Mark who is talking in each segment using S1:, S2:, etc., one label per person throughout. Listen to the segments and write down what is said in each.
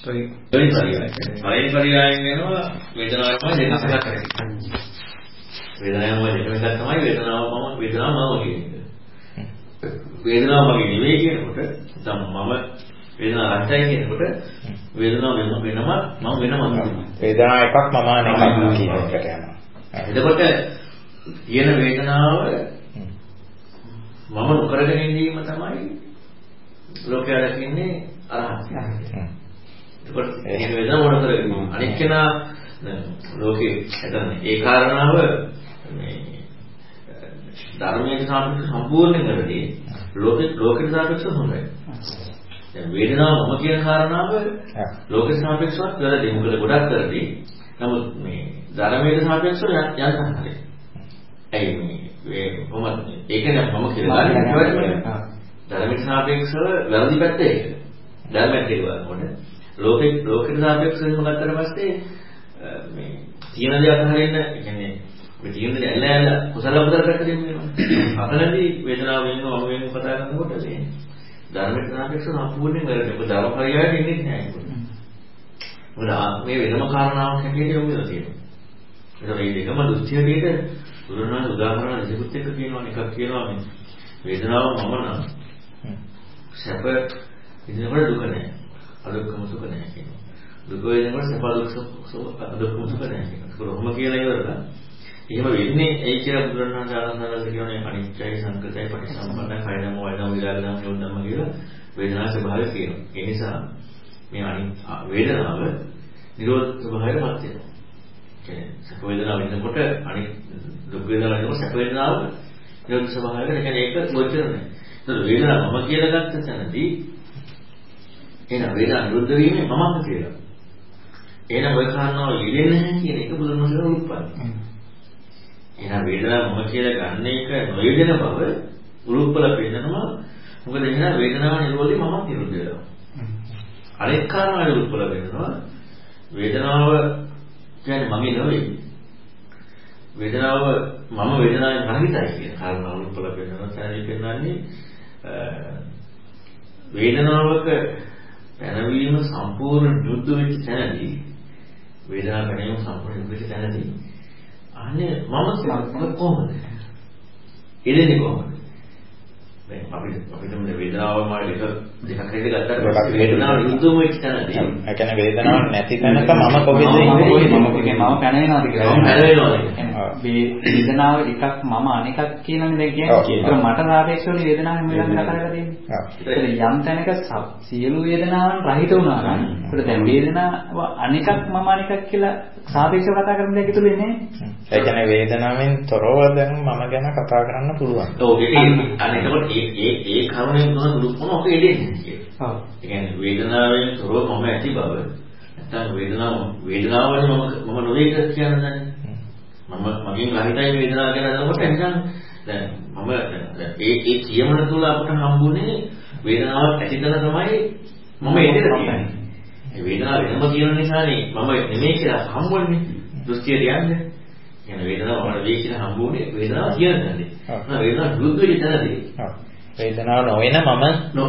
S1: පළවෙනි පරියායෙන් වෙනවා වේදනාවම දෙකක් කරන්නේ. වේදනාවම දෙකක් තමයි වේදනාව මම කියන්නේ. වේදනාව මගේ නෙවෙයි කියනකොට දැන් මම වේදනාව රහිතයි කියනකොට වේදනාව වෙනම මම වෙනම
S2: වේදනාව එකක් මම අනෙකක් කියන එකට යනවා.
S1: එතකොට තියෙන වේදනාව මම නොකරගෙන ඉඳීම තමයි ලෝකයා දකින්නේ අරහත්. ඒකට මේ වේදනාව මොන කරගෙන අනික් කෙනා ලෝකේ හදන ඒ කාරණාව මේ ධර්මයේ සාපේක්ෂව සම්පූර්ණයෙන් කරදී ලෝකෙට සාපේක්ෂව හොඳයි. දැන් වේදනාව මම කියන කාරණාව ලෝකෙට සාපේක්ෂව කරදී මොකද ගොඩක් කරදී නමුත් මේ ධර්මයේ සාපේක්ෂව යන්න හරි. ඒ මේ කොහොමද ඒක නම් මම කියලා ගන්න ධර්මයේ සාපේක්ෂව වැරදි පැත්ත ඒක. ධර්මයෙන් කියලා වුණොත් ලෝකෙට සාපේක්ෂව මොකක්ද පස්සේ මේ තියෙන දේ අතහරින්න කියන්නේ මේ තියෙන දේ ඇල්ල කුසල උදර පැත්තට දෙන්නේ. අතනදී වේදනාව වෙනවා මම වෙනවා කතා කරනකොට මේ ධර්මයට සාපේක්ෂව සම්පූර්ණයෙන් වැරදි. ඔබ ධර්ම පරියායට ඉන්නේ නැහැ ඒක. මොකද ආත්මයේ වෙනම කාරණාවක් හැටියට යොමු වෙලා තියෙනවා. ඒක මේ දෙකම දෘෂ්ටියේදී උදාහරණ දෙකක් එක්ක කියනවා එකක් කියනවා මේ වේදනාව මම නම් සැප ඉන්නකොට දුක නැහැ. අදුක්කම සුඛ නැහැ කියනවා. දුක වෙනකොට සැප අදුක්කම සුඛ නැහැ කියනවා. ඒක කොහොම කියලා ඉවරලා එහෙම වෙන්නේ ඒ කියලා බුදුරණන් ආනන්දවල කියන්නේ අනිත්‍යයි සංකතයි පටිසම්පන්නයි කයනම වයනම විරාගනම නියුන්නම කියලා වේදනා ස්වභාවය කියනවා. ඒ නිසා මේ වේදනාව නිරෝධ ස්වභාවයටපත් වෙනවා. කියන්නේ සැප වේදනාව වෙනකොට අනිත් දුක් වේදනාව වෙනකොට සැප වේදනාව නිරෝධ ස්වභාවයකට කියන්නේ ඒක ගොචර නැහැ. ඒක වේදනාව මම කියලා ගත්ත තැනදී එන වේදනාව නිරුද්ධ වීමේ මමත් කියලා. එහෙනම් ඔය කාරණාව ලියෙන්නේ නැහැ කියන එක බුදුරණන් උත්පත්ති. එහෙනම් වේදනාව මම කියලා ගන්න එක නොයෙදෙන බව උරුප්පල පෙන්නනවා. මොකද එහෙනම් වේදනාව නිරෝධي මමත් නිරුද්ධ වෙනවා. අනෙක් කාරණාව උරුප්පල වෙනවා. වේදනාව කියන්නේ මගේ නෙවෙයි. වේදනාව මම වේදනාවෙන් රහිතයි කියන කාරණාව උරුප්පල වෙනවා. තමයි පෙන්නන්නේ වේදනාවක පැනවීම සම්පූර්ණ නිරුද්ධ වෙච්ච තැනදී වේදනාව පැනවීම සම්පූර්ණ නිරුද්ධ වෙච්ච තැනදී අනේ මම කොහොමද? එදෙන්නේ කොහොමද? දැන් අපිට මේ වේදනාව මාර්ග දෙකක් හරියට ගත්තාට වේදනාව නිරුද්ධ වෙච්ච තැනදී
S2: ඒ කියන්නේ වේදනාවක් නැති තැනක මම කොහෙද ඉන්නේ?
S3: මම පැනවෙනවද කියලා. වේදනාව එකක් මම අනෙකක් කියලානේ දැන් කියන්නේ. ඒක මට සාපේක්ෂව වේදනාවෙන් මෙලන් කතා කරලා තියෙන්නේ. ඒක යම් තැනක සියලු වේදනාවන් රහිත වුණා නම් ඒකට දැන් වේදනාව අනෙකක් මම අනෙකක් කියලා සාපේක්ෂව කතා කරන දෙයක් ඉතුරු වෙන්නේ නැහැ.
S2: ඒ කියන්නේ වේදනාවෙන් තොරව දැන් මම ගැන කතා කරන්න පුළුවන්.
S1: ඔව් ඒක අනිකට ඒ කරුණෙන් දුන දුක් මොන ඔක එදෙන්නේ කියලා. ඔව්. ඒ කියන්නේ වේදනාවෙන් තොරව මම ඇති බව නැත්නම් වේදනාවනේ මම නොවේ කියන්නේ මම මගෙන් රහිතයි වේදනාව ගැන හදනකොට නිකන් දැන් මම ඒ කියමන තුල අපට හම්බුනේ වේදනාවක් ඇතිදලා තමයි මම එදෙලා කියන්නේ. ඒ වේදනාව වෙනම කියන නිසානේ මම නෙමෙයි කියලා හම්බුනේ දෘෂ්ටියට යන්නේ. කියන වේදනාව මම නෙවෙයි කියලා හම්බුනේ වේදනාව කියන්නේ. වේදනාව දුක් වෙච්ච තැනදී.
S2: වේදනාව නොවන මම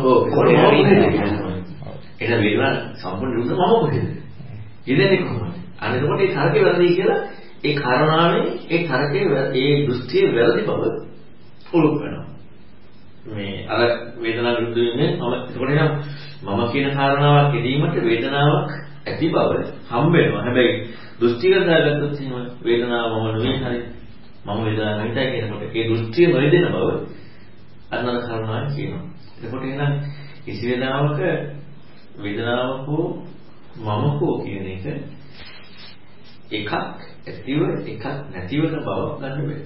S1: ඒක වේදනාව සම්පූර්ණ දුක මම කොහෙද? ඉතින් කොහොමද? අනිතකොට ඒ තරකේ වැරදි කියලා ඒ කාරණාවෙන් ඒ තරකේ ඒ දෘෂ්ටියේ වැරදි බව උරුප් වෙනවා. මේ අර වේදනාව විරුද්ධ වෙන්නේ එතකොට එනම් මම කියන කාරණාවක් ඉදීමට වේදනාවක් ඇති බව හම්බ වෙනවා. හැබැයි දෘෂ්ටිගත දාගත්තොත් එහෙම වේදනාව මම නෙවෙයි හරි මම වේදනාව නැහිතයි කියනකොට ඒ දෘෂ්ටිය නොයදෙන බව අන්නර කාරණාවක් කියනවා. එතකොට එහෙනම් කිසි වේදනාවක වේදනාවකෝ මමකෝ කියන එක එකක් ඇතිව එකක් නැතිව බව ගන්න බෑ.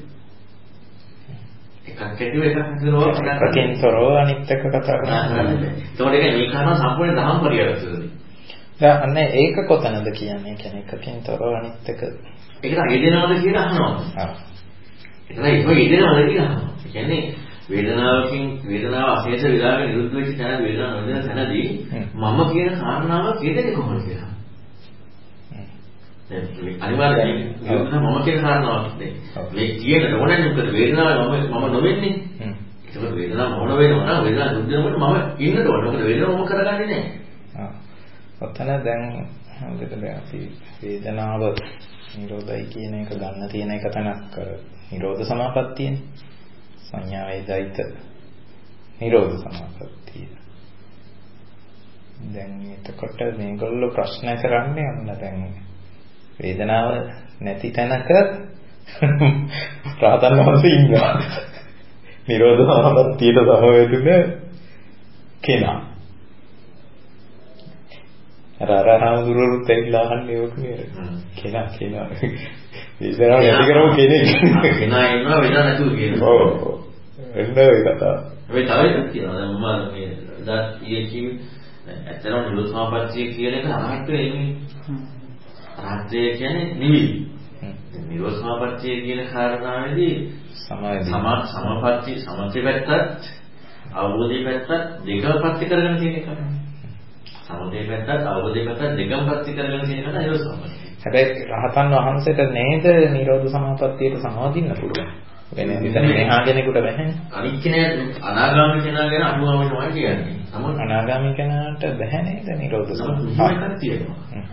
S1: එකක් ඇතිව එකක් නැතිව
S2: එකකින් තොරව අනිත් එක කතා කරන්න.
S1: ඒතකොට ඒක මේ කාරණා සම්පූර්ණ දහම් පරිවර්තනයි.
S2: දැන් අන්නේ ඒක කොතනද කියන්නේ? කියන්නේ එකකින් තොරව අනිත් එක.
S1: ඒක නම් යෙදෙනවද කියලා අහනවා.
S2: ආ.
S1: ඒක නම් යෙදෙනවද කියලා අහනවා. ඒ කියන්නේ වේදනාව අශේෂ විරාග නිරුද්ධ වෙච්ච තැන වේදනාව නොදෙන තැනදී මම කියන කාරණාවක් යෙදෙන්නේ කොහොමද කියලා. අනිවාර්යයෙන් මම කියන කාරණාවක් මේ කියන ඕනෑම මොකද වේදනාව මම නොවෙන්නේ. ඒක වේදනාව මොන වෙනවා නම් වේදනාව දුක් දෙනකොට මම ඉන්නට ඕන. මොකද වේදනාව මම කරගන්නේ නැහැ.
S2: ඔතන දැන් හොඳට දැන් අපි වේදනාව නිරෝධයි කියන එක ගන්න තියෙන එක තනක් නිරෝධ සමාපත්තියනේ. සංඥාවේ දෛත නිරෝධ සමාපත්තිය. දැන් එතකොට මේගොල්ලෝ ප්‍රශ්න කරන්නේ අන්න දැන් වේදනාව නැති තැනක රහතන් වහන්සේ ඉන්නවා. නිරෝධ සමාපත්තියට සමවැදුන කෙනා. අරහාමුදුරුවෝත් ඇවිල්ලා අහන්නේ ඕක නේද? කෙනා වේදනාව නැති කරමු කෙනෙක්.
S1: කෙනා ඉන්නවා වේදනාවක් නැතුව කියනවා.
S2: ඔව්. එන්න ඒ කතාව.
S1: මේ තව එකක් තියෙනවා. දැන් මම මේ දා ඇත්තටම නිරෝධ සමාපත්තිය කියන එක අරහත් වෙන්නේ. රාත්‍රිය කියන්නේ නිවිලි. නිරෝධ සමාපත්තිය කියන කාරණාවේදී සමාපatti සමථය පැත්තත් අවබෝධය පැත්තත් දෙකම පත්‍ය කරගෙන තියෙන එක. සමථය පැත්තත් අවබෝධය පැත්තත් දෙකම පත්‍ය කරගෙන තියෙන එක නිරෝධ සමාපත්තිය.
S2: හැබැයි රහතන් වහන්සේට නේද නිරෝධ සමාපත්තියට සමාදින්න පුළුවන්. වෙන විතර මෙහා කෙනෙකුට බැහැ.
S1: අනිත් කෙනා අනාගාමී කෙනා ගැන අනුගාමී තමයි කියන්නේ. නමුත්
S2: අනාගාමී කෙනාට බැහැ නේද නිරෝධ
S1: සමාපත්තියක් තියෙනවා.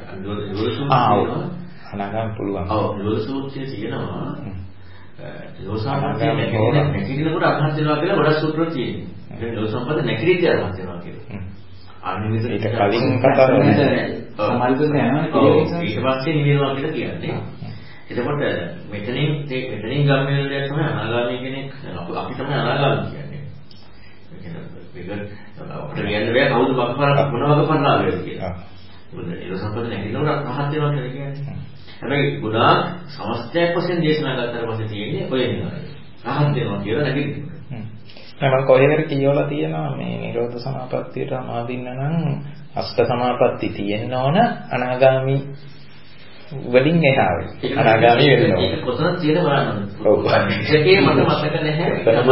S2: අනාගාමී පුළුවන්.
S1: ඔව් නිරෝධ සූත්‍රයේ තියෙනවා. නිරෝධ සමාපත්තිය නැතිනකොට අරහත් වෙනවා කියලා ගොඩක් සූත්‍ර තියෙනවා. ඒ නිරෝධ සම්පද නැතිරිදී අරහත් වෙනවා කියලා. අනිත්
S2: ඒක කලින් කතා කරන්නේ
S3: සමාල්පෙන් යනවා
S1: ඊට පස්සේ නිවෙනවා කියලා කියන්නේ. එතකොට මෙතනින් ගම්මේ දෙයක් තමයි අනාගාමී කෙනෙක් අපි තමයි අනාගාමී කියන්නේ. ඒ කියන්නේ අපිට කියන්න බෑ කවුද මොන වගපරලාවේද කියලා. මොකද ඒක සම්පූර්ණ නැතිනොත් රහත් වෙනවා කියලා කියන්නේ. හැබැයි ගුණා සමස්තයක් වශයෙන් දේශනා කරලා පස්සේ තියෙන්නේ ඔය නිවන. රහත් වෙනවා කියලා නැගිටිනවා.
S2: මම කොහෙද කියවලා තියෙනවා මේ නිරෝධ සමාපත්තියට සමාදින්න නම් අෂ්ට සමාපatti තියෙන්න ඕන අනාගාමී වලින් එහා අනාගාමී වෙන්න ඕන.
S1: ඒක කොතනද තියෙන බලන්න. ඔව්. ඒකේ මට මතක නැහැ.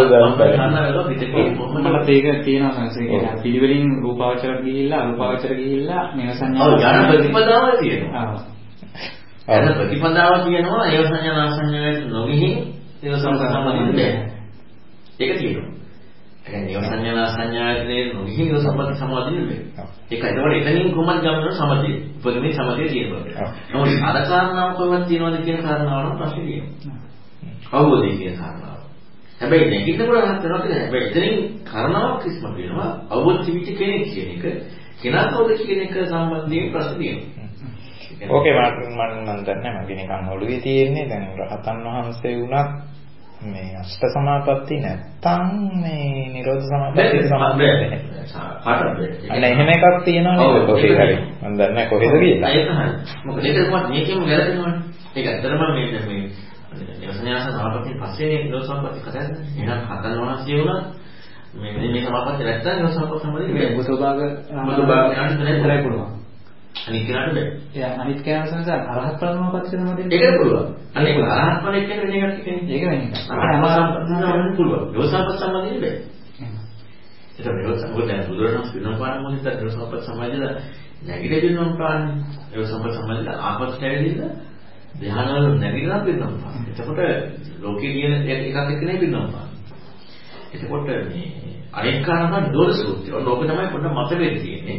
S3: මට ඒක තියෙනවා සංසේකේ පිළිවෙලින් රූපාවචර ගිහිල්ලා අරූපාවචර ගිහිල්ලා මේව සංඥා.
S1: ඔව් ඥාන ප්‍රතිපදාව තියෙනවා. ඥාන ප්‍රතිපදාව කියනවා ඒව සංඥා නාසඤ්ඤායට නොගිහින් ඒව සම්පූර්ණයෙන්ම ඒක තියෙනවා. ඒ කියන්නේ සංඥා සංඥායතනේ නොගිහින් ඒ සම්පත් සමාධිය නෙමෙයි. ඒක ඒතකොට එතනින් කොහොමද ගමන සමාධිය. උපදිනේ සමාධිය තියෙනවා. නමුත් අර කාරණාව කොහොමද තියෙනවද කියන කාරණාව නම් ප්‍රශ්නේ තියෙනවා. අවබෝධය කියන කාරණාව. හැබැයි නැගිටිනකොට හත් වෙනවා කියලා. හැබැයි එතනින් කාරණාවක් කිසිම වෙනවා. අවබෝධ කිවිච්ච කෙනෙක් කියන එක කෙනා කවුද කියන එක සම්බන්ධයෙන් ප්‍රශ්න තියෙනවා.
S2: ඕකේ මම දන්නේ මගේ නිකන් ඔළුවේ තියෙන්නේ දැන් රහතන් වහන්සේ වුණත් මේ අෂ්ට සමාපatti නැත්තම් මේ නිරෝධ සමාපatti සමාපatti අන්න එහෙම එකක් තියෙනවා නේද කොහේ හරි මම දන්නේ නැහැ කොහෙද කියලා
S1: ඒක හරි මොකද ඒක කොහොමද මේකෙම ගැලපෙනවනේ ඒක ඇත්තටම මේ නිරෝධ සමාපatti පස්සේ නිරෝධ සමාපatti කතා කරන්නේ එහෙනම් හතන් වහන්සේ වුණා මේ සමාපatti නැත්තම් නිරෝධ සමාපatti සම්බන්ධයි මේ බුදුභාග ඥානෙ දෙතරයි පුළුවන් අනිත් කෙනාට බෑ.
S3: ඒ අනිත් කෙනා සංසාර අරහත් ප්‍රඥාපත්‍ය තමයි දෙන්නේ.
S1: ඒක පුළුවන්. අනිත් අරහත් ඵලෙක් කියන එකක් කියන්නේ.
S3: ඒක වෙන්නේ.
S1: අරහත් පුළුවන්. යෝසාපත් සම්බන්ධිනේ බෑ. ඒක නිරෝධ දැන් බුදුරණස් විනෝපාන මොහොතට නිරෝධසම්පත් සමාජයද නැගිට විනෝපාන නිරෝධසම්පත් සමාජයද ආපස්සට ඇවිදින්න ධ්‍යානවල නැගිටලා විනෝපාන. එතකොට ලෝකේ කියන එකක් එක්ක නේ විනෝපාන. එතකොට මේ අනෙක් කාරණා නිරෝධ සූත්‍රය. ලෝක තමයි පොඩ්ඩක් මත වෙන්නේ තියෙන්නේ.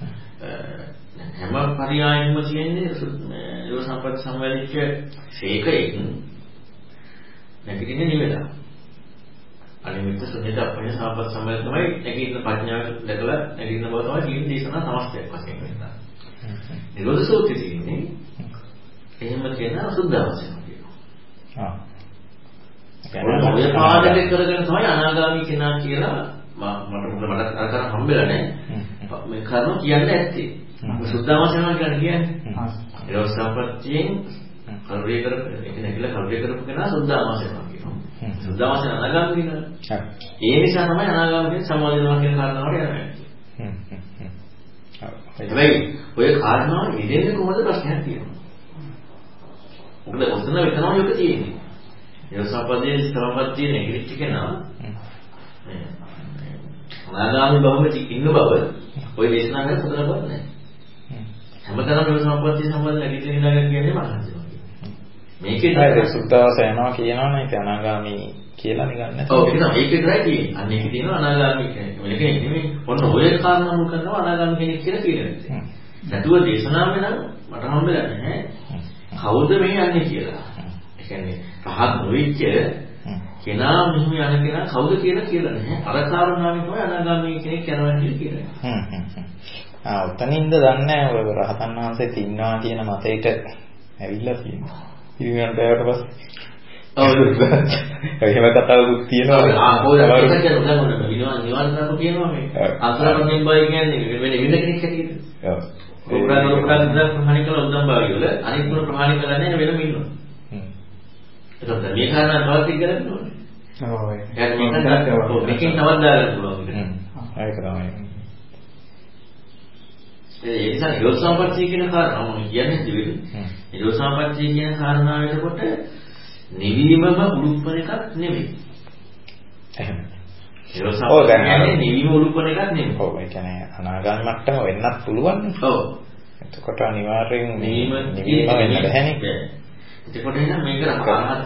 S1: හැම පරියායෙම තියෙන්නේ නිරෝධසම්පත් සම්වැදිච්ච ශේකයෙන් නැගිටින්නේ නිවෙලා. අනිමිත්ත සුනිත අපේ සාපත් සම්බන්ධ තමයි නැගිටින ප්‍රඥාව දැකලා නැගිටින බව තමයි ජීවිත දේශනා සමස්තයක් වශයෙන් වෙනවා. නිරෝධ සූත්‍රයේ තියෙන්නේ එහෙම කියන අසුද්ධවසන කියනවා. ඔය පාඩක කරගෙන තමයි අනාගාමී කෙනා කියලා මට අර කරන් හම්බෙලා නැහැ. මේ කරුණ කියන්නේ ඇත්තේ. සුද්ධවසන කියන්නේ නිරෝධ සම්පත්තියෙන් කරුණේ කරපු ඒක නැගිලා කරුණේ කරපු කෙනා සුද්ධවසන සුද්ධවසන අනාගාමී වෙනවා. ඒ නිසා තමයි අනාගාමී සමාධියනවා කියන කාරණාවට යන්නේ. හැබැයි ඔය කාරණාව ඉදෙන්නේ කොහොමද ප්‍රශ්නයක් තියෙනවා. මොකද ඔතන වෙනවා යොක තියෙන්නේ. ඒ සම්පදයේ ස්ථරපත්තිය නෙගිටිච් කෙනා අනාගාමී භවයේ ඉන්න බව ඔය දේශනා කරලා පුතලවත් නැහැ. හැමදාම මේ සම්පත්තිය සම්බන්ධ නැගිටින ඉඳගෙන කියන්නේ මහාන්තිය. මේකේ
S2: තමයි සුද්ධවසන යනවා කියනවනේ ඒක අනාගාමී කියලා නිකන් නැහැ.
S1: ඔව් ඒක විතරයි තියෙන්නේ. අන්න ඒක තියෙනවා අනාගාමී කෙනෙක්. මේක නෙමෙයි. ඔන්න ඔය කාරණා මුල් කරනවා අනාගාමී කෙනෙක් කියලා කියන්නේ. නැතුව දේශනාවේ නම් මට හම්බෙලා නැහැ. කවුද මේ යන්නේ කියලා. ඒ කියන්නේ රහත් නොවිච්ච කෙනා මෙහෙම යන කෙනා කවුද කියලා නැහැ. අර කාරණාවෙන් තමයි අනාගාමී කෙනෙක් යනවා කියලා.
S2: උතනින්ද දන්නේ ඔය රහතන් වහන්සේ තින්නවා කියන මතයට ඇවිල්ලා තියෙනවා. ඉතින් බෑවට පස්සේ එහෙම කතාවකුත් තියෙනවා.
S1: කොහෙද ඒක කියලා උදේ නිවන් කරපු කියනවා මේ. අසරණෙන් බයි කියන්නේ වෙන කෙනෙක් හැටියට. ඔව්. උපරාණ ප්‍රහාණය කළ උදම් බාගය වල අනිත් මොන ප්‍රහාණය කරන්නේ වෙනම ඉන්නවා. ඒකත් මේ කාරණා තවත් ඉගෙන ගන්න ඕනේ. ඔව්. මේකෙන් තවත් දාගන්න පුළුවන්.
S2: ඒක තමයි.
S1: ඒ නිසා නිරෝධ සම්පත්තිය කියන කාරණාව මම කියන්නේ දිවිලු. නිරෝධ සම්පත්තිය කියන කාරණාව එතකොට නිවීමම උරුප්පන එකක් නෙමෙයි. එහෙම. නිරෝධ සම්පත්තිය කියන්නේ නිවීම උරුප්පන එකක් නෙමෙයි.
S2: ඔව් ඒ කියන්නේ අනාගාමී මට්ටම වෙන්නත් පුළුවන්.
S1: ඔව්.
S2: එතකොට අනිවාර්යෙන් නිවීම වෙන්න බැහැනේ.
S1: එතකොට එන මේක රහතන්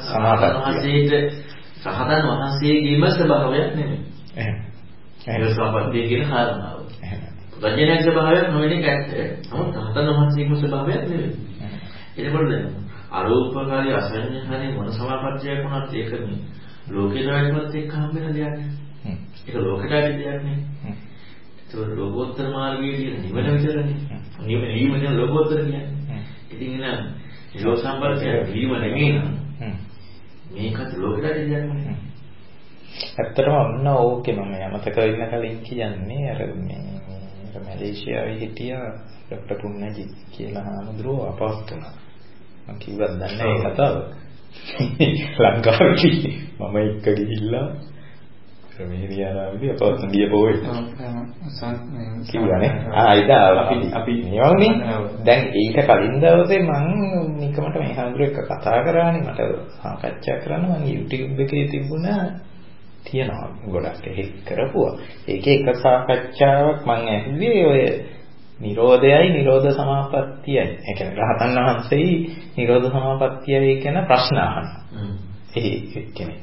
S1: වහන්සේගේම ස්වභාවයක් නෙමෙයි. එහෙම. නිරෝධ සම්පත්තිය කියන කාරණාව. රජනක ස්වභාවයක් නොවන එක ඇත්ත. නමුත් රහතන් වහන්සේගේ ස්වභාවයක් නෙවෙයි. එතකොට දැන් අරූපකාරී අසඤ්ඤාකාරී මොන සමාපත්තියක් වුණත් ඒක නේ. ලෝකේ රාජ්‍යවත් එක්ක හම්බෙන දෙයක් නේ. ඒක ලෝකයට ඇති දෙයක් නේ. ඒක ලෝකෝත්තර මාර්ගයේ තියෙන නිවන විතරනේ. නිවීම කියන ලෝකෝත්තර කියන්නේ. ඉතින් එන නිරෝධ සම්පර්කය නිවීම නෙමෙයි නේද? මේකත් ලෝකයට ඇති දෙයක් නේ.
S2: ඇත්තටම ඔන්න ඕකේ මම යමතක වෙන්න කලින් කියන්නේ අර මේ මැලේසියාවේ හිටිය ડોક્ટર පුන්නජි කියලා හාමුදුරුවෝ අපහසු වුණා. මම කිව්වත් දන්නේ නැහැ ඒ කතාව. ලංකාවේ මම එක්ක ගිහිල්ලා ප්‍රමේරියාරාමේදී අපහසු ගියපොයි. කිව්වනේ. අපි නියමනේ. දැන් ඊට කලින් දවසේ මම නිකමට මේ හාමුදුරුවෝ එක්ක කතා කරානේ මට සාකච්ඡා කරන්න මම YouTube එකේ තිබුණා තියෙනවා ගොඩක් ඒක කරපුවා. ඒකේ එක සාකච්ඡාවක් මම ඇහුවේ ඔය නිරෝධයයි නිරෝධ සමාපත්තියයි. ඒ කියන්නේ රහතන් වහන්සේයි නිරෝධ සමාපත්තියයි කියන ප්‍රශ්න අහනවා. ඒ කියන්නේ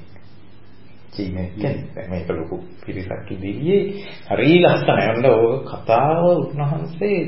S2: මේක ලොකු පිරිසක් ඉදිරියේ හරි ලස්සනයි. ඔය කතාව උන්වහන්සේ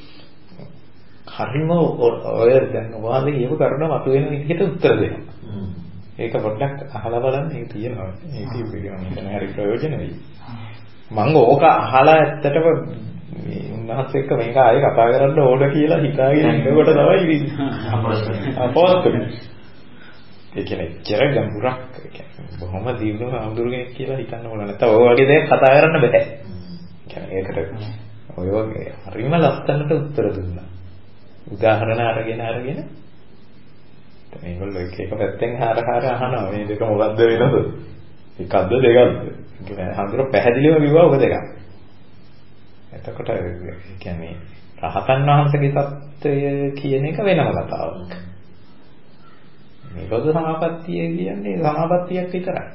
S2: හරිම ඔය දැන් ඔයාලගේ කියපු කරුණ මතුවෙන විදිහට උත්තර දෙනවා. ඒක පොඩ්ඩක් අහලා බලන්න ඒක තියෙනවා. ඒක ඉතින් හරි ප්‍රයෝජන වෙයි. මම ඕක අහලා ඇත්තටම උන්වහන්සේ එක්ක මේක ආයේ කතා කරන්න ඕන කියලා හිතාගෙන ඉන්නකොට තමයි අපෝස්තල. ඒ කියන්නේ ජර ගම්බුරක් බොහොම දියුණු හඳුරු කෙනෙක් කියලා හිතන්න ඕන. නැත්නම් ඔය වගේ දේක් කතා කරන්න බෑ. කියන්නේ ඒකට ඔය වගේ හරිම ලස්සනට උත්තර දුන්නා. උදාහරණ අරගෙන මේගොල්ලෝ එක පැත්තෙන් හාර අහනවා මේ දෙක මොකද්ද වෙනද? එකක්ද දෙකක්ද? කියන්නේ හඳුර පැහැදිලිව කිව්වා ඔබ දෙකක්. එතකොට ඒ කියන්නේ රහතන් වහන්සේගේ தত্ত্বය කියන එක වෙනම කතාවක්. නිරෝධ සමාපත්තිය කියන්නේ සමාපත්තියක් විතරයි.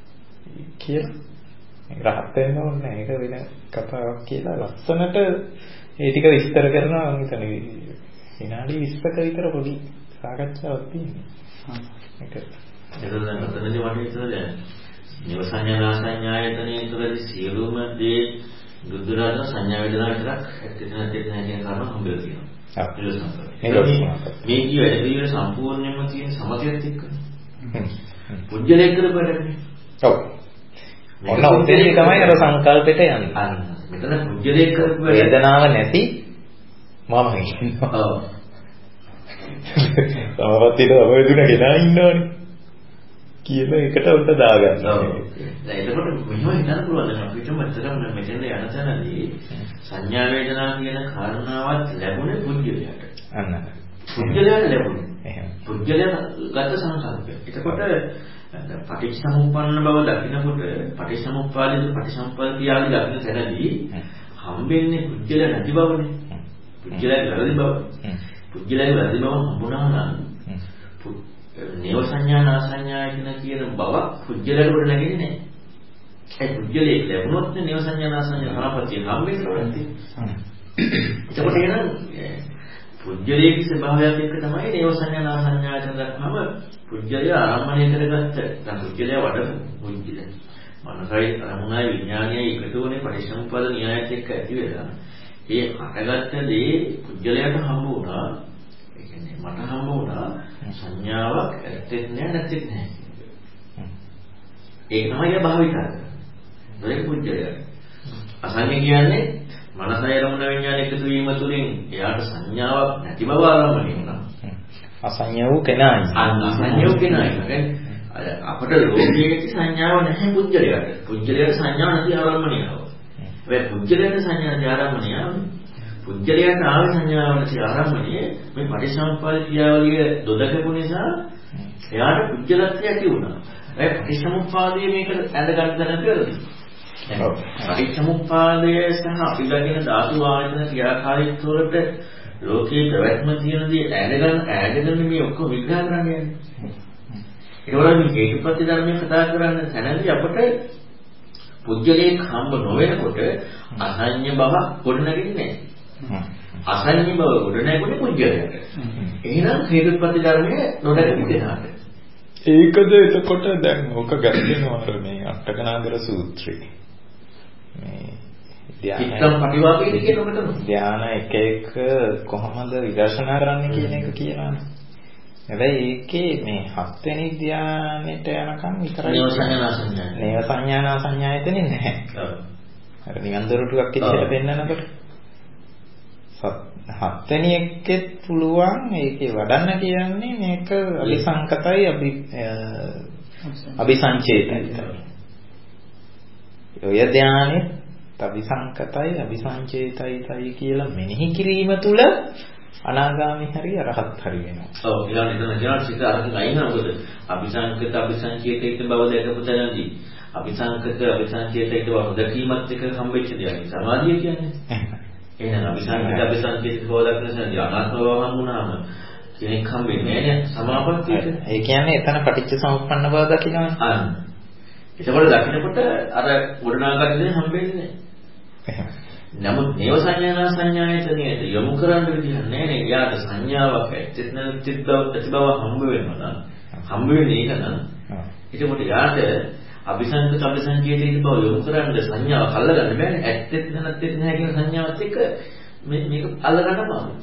S2: කියලා රහත් වෙන්න ඕනේ ඒක වෙන කතාවක් කියලා ලස්සනට ඒ ටික විස්තර කරනවා මම හිතන්නේ විනාඩි 20ක විතර පොඩි සාකච්ඡාවක් තියෙනවා. ඒක
S1: දැන් මෙතනදී වගේ ඉතල නිව සංඥා සංඥායතනයේ තුලදී සියලුම දේ බුදුරජාණන් සංඥා වේදනා විතරක් ඇත්තට නැති කියන කාරණා හම්බෙලා තියෙනවා. මේ කිය වැඩිවිර සම්පූර්ණයෙන්ම තියෙන සමතයත් එක්කනේ. පුජ්‍යලේ කරපඩන්නේ.
S2: ඔව්. ඔන්න උදේදී තමයි අර සංකල්පෙට යන්නේ.
S1: මෙතන පුජ්‍යලේ කරපු
S2: වේදනාව නැති මම කියනවා. ඔව්. සමවත්තිට අපේ දුන ගෙනා ඉන්නවනේ. කියන එකට උන්ට දාගන්නවා.
S1: දැන් එතකොට මෙහෙම හිතන්න පුළුවන් දැන් අපිටම ඇත්තටම මෙතෙන්ද යන තැනදී සංඥා වේදනා කියන කාරණාවත් ලැබුණේ පුජ්‍යලයට.
S2: අන්න.
S1: පුජ්‍යලයට ලැබුණේ. එහෙම. පුජ්‍යලයට ගත සංකල්පය. එතකොට පටිච්චසමුප්පන්න බව දකිනකොට පටිච්චසමුප්පාදයේ පටිච්චසමුප්පාදියාදී දකින තැනදී හම්බෙන්නේ පුජ්‍යල නැති බවනේ. පුජ්‍යලයේ වැරදි බව. පුජ්‍යලයේ වැරදි බව හම්බුණා නම් නේව සංඥා නාසඤ්ඤායතන කියන බව පුජ්‍යලයට කොට නැගෙන්නේ නැහැ. ඒ පුජ්‍යලයේ ලැබුණොත් නේව සංඥා නාසඤ්ඤා සමාපත්තිය හම්බෙන්නේ නැති. ඒකට එහෙනම් පුජ්‍යලයේ ස්වභාවයත් එක්ක තමයි නේව සංඥා නාසඤ්ඤායතන දක්වම පුජ්‍යලය ආරම්භණය කරගත්ත. දැන් පුජ්‍යලය වඩපු පුජ්‍යලය. මනසයි අරමුණයි විඥානයයි එකතු වුණේ පරිසම්පාද න්‍යායත් එක්ක ඇති වෙලා. ඒ හටගත්ත දේ පුජ්‍යලයට හම්බ වුණා. ඒ කියන්නේ මට හම්බ වුණා සංඥාවක් ඇත්තෙත් නෑ නැත්තෙත් නෑ. ඒක තමයි භාවිතා කරන්නේ. ඒක පුජ්‍යලයට. අසංඥ කියන්නේ මනසයි රමුණ විඥාන එකතු වීම තුළින් එයාට සංඥාවක් නැති බව ආරම්භණය වුණා.
S2: අසංඥ වූ කෙනායි.
S1: අසංඥ වූ කෙනායි. අපට ලෝකයේ සංඥාව නැහැ පුජ්‍යලයට. පුජ්‍යලයට සංඥා නැති ආරම්භණය ආවා. හැබැයි පුජ්‍යලයට සංඥා නැති ආරම්භණය ආවේ. පුජ්‍යලයට ආවේ සංඥාව නැති ආරම්භණය මේ පටිච්චසමුප්පාද ක්‍රියාවලිය දොඩකපු නිසා එයාට පුජ්‍යලත්වය ඇති වුණා. ඒ පටිච්චසමුප්පාදයේ මේක ඇඳ ගන්න දැන කරලා පටිච්චසමුප්පාදය සහ අපි ළඟින ධාතු ආයතන ක්‍රියාකාරීත්ව වලට ලෝකේ ප්‍රවැත්ම තියෙන දේ ඈඩගෙන මේ ඔක්කොම විග්‍රහ කරන්නේ යන්නේ. ඒකවල මේ හේතුප්‍රති ධර්මයේ කතා කරන්න තැනදී අපට පුජ්‍යලේ හම්බ නොවෙනකොට අසඤ්ඤ බව ගොඩනගන්නේ නැහැ. අසඤ්ඤ බව ගොඩනගන්නේ පුජ්‍යලයට. එහෙනම් හේතුප්‍රති ධර්මයේ නොදැකපු දෙනාට.
S2: ඒකද එතකොට දැන් ඕක ගැටෙනවා මේ අටකනාගර සූත්‍රේ. මේ ධ්‍යාන එක කොහොමද විදර්ශනා කරන්න කියන එක කියනවානේ. හැබැයි ඒකේ මේ 7 වෙනි ධ්‍යානෙට යනකම් විතරයි නේව සංඥානා සංඥායතනෙ නැහැ. ඔව්. අර නිවන් දොරටුවක් ඉස්සෙල්ලා පෙන්නනකොට 7 වෙනි එකෙත් පුළුවන් ඒකේ වඩන්න කියන්නේ මේක අபிසංකතයි අபிසංචේතයි. ඔය ධ්‍යානෙ අபிසංකතයි අபிසංචේතයි කියලා මෙනෙහි කිරීම තුල අනාගාමී හරි අරහත් හරි වෙනවා.
S1: ඔව් ඊළඟට එතන කියනවා සිත අරගෙන අයිනවා මොකද අபிසංකත අபிසංචේතිත බව දැකපු තැනදී අபிසංකත අபிසංචේතිත බව දැකීමත් එක හම්බෙච්ච දෙයක්. සමාධිය කියන්නේ. එහෙනම් අபிසංකත අபிසංචේතිත බව දැක්කම අනාත්ම බව හම්බුනාම කෙනෙක් හම්බෙන්නේ නැහැ සමාපත්තියට.
S2: ඒ කියන්නේ එතන පටිච්චසමුප්පන්න බව දකින්නවනේ.
S1: අන්න. ඒකවල දකින්නකොට අර ගොඩනගාගන්න දේ හම්බෙන්නේ නැහැ. නමුත් නේව සංඥානා සංඥායතනෙට යොමු කරන්න විදිහ නැහැ නේ. යාට සංඥාවක් ඇත්තෙත් නැති බව හම්බ වෙනවා නම් හම්බ වෙන්නේ ඒක නම් ඒකකොට යාට අபிසංකත අபிසංචේතිත බව යොමු කරන්න සංඥාවක් අල්ලගන්න බෑනේ. ඇත්තෙත් නැත්තෙත් නැහැ කියන සංඥාවත් එක්ක මේක අල්ලගන්න බෑ.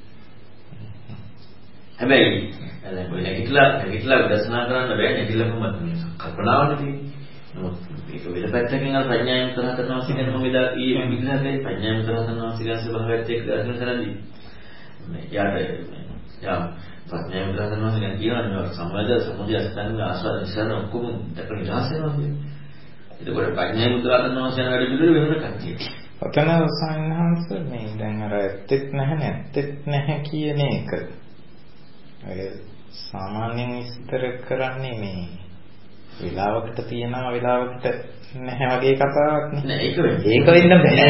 S1: හැබැයි දැන් ඔය නැගිටලා විදර්ශනා කරන්න බෑ. නැගිටලා කොහොමද මේ කල්පනාවනේ තියෙන්නේ. නමුත් මේක වෙන පැත්තකින් අර ප්‍රඥාවෙන් කරහ කරනවා කියන මම එදා ඊයේ විග්‍රහයේ ප්‍රඥාවෙන් කරහ කරනවා කියන ස්වභාවයත් එක්ක ගන්න කරන්නේ මේ යාට ප්‍රඥාවෙන් කරහ කරනවා කියන්නේ සම්මද සමුදය අස්තන් ආස්වාද නිසන ඔක්කොම දැක නිදහස් වෙනවා කියන්නේ. ඒකවල ප්‍රඥාවෙන් කරහ කරනවා කියන වැඩ පිළිවෙල වෙන කතිය.
S2: ඔතන සායනහංශ මේ දැන් අර ඇත්තෙත් නැහැ කියන එක. අර සාමාන්‍යයෙන් විස්තර කරන්නේ මේ විලාවකට තියෙනවා විලාවකට නැහැ වගේ කතාවක් නේ. ඒක වෙන්න බෑ.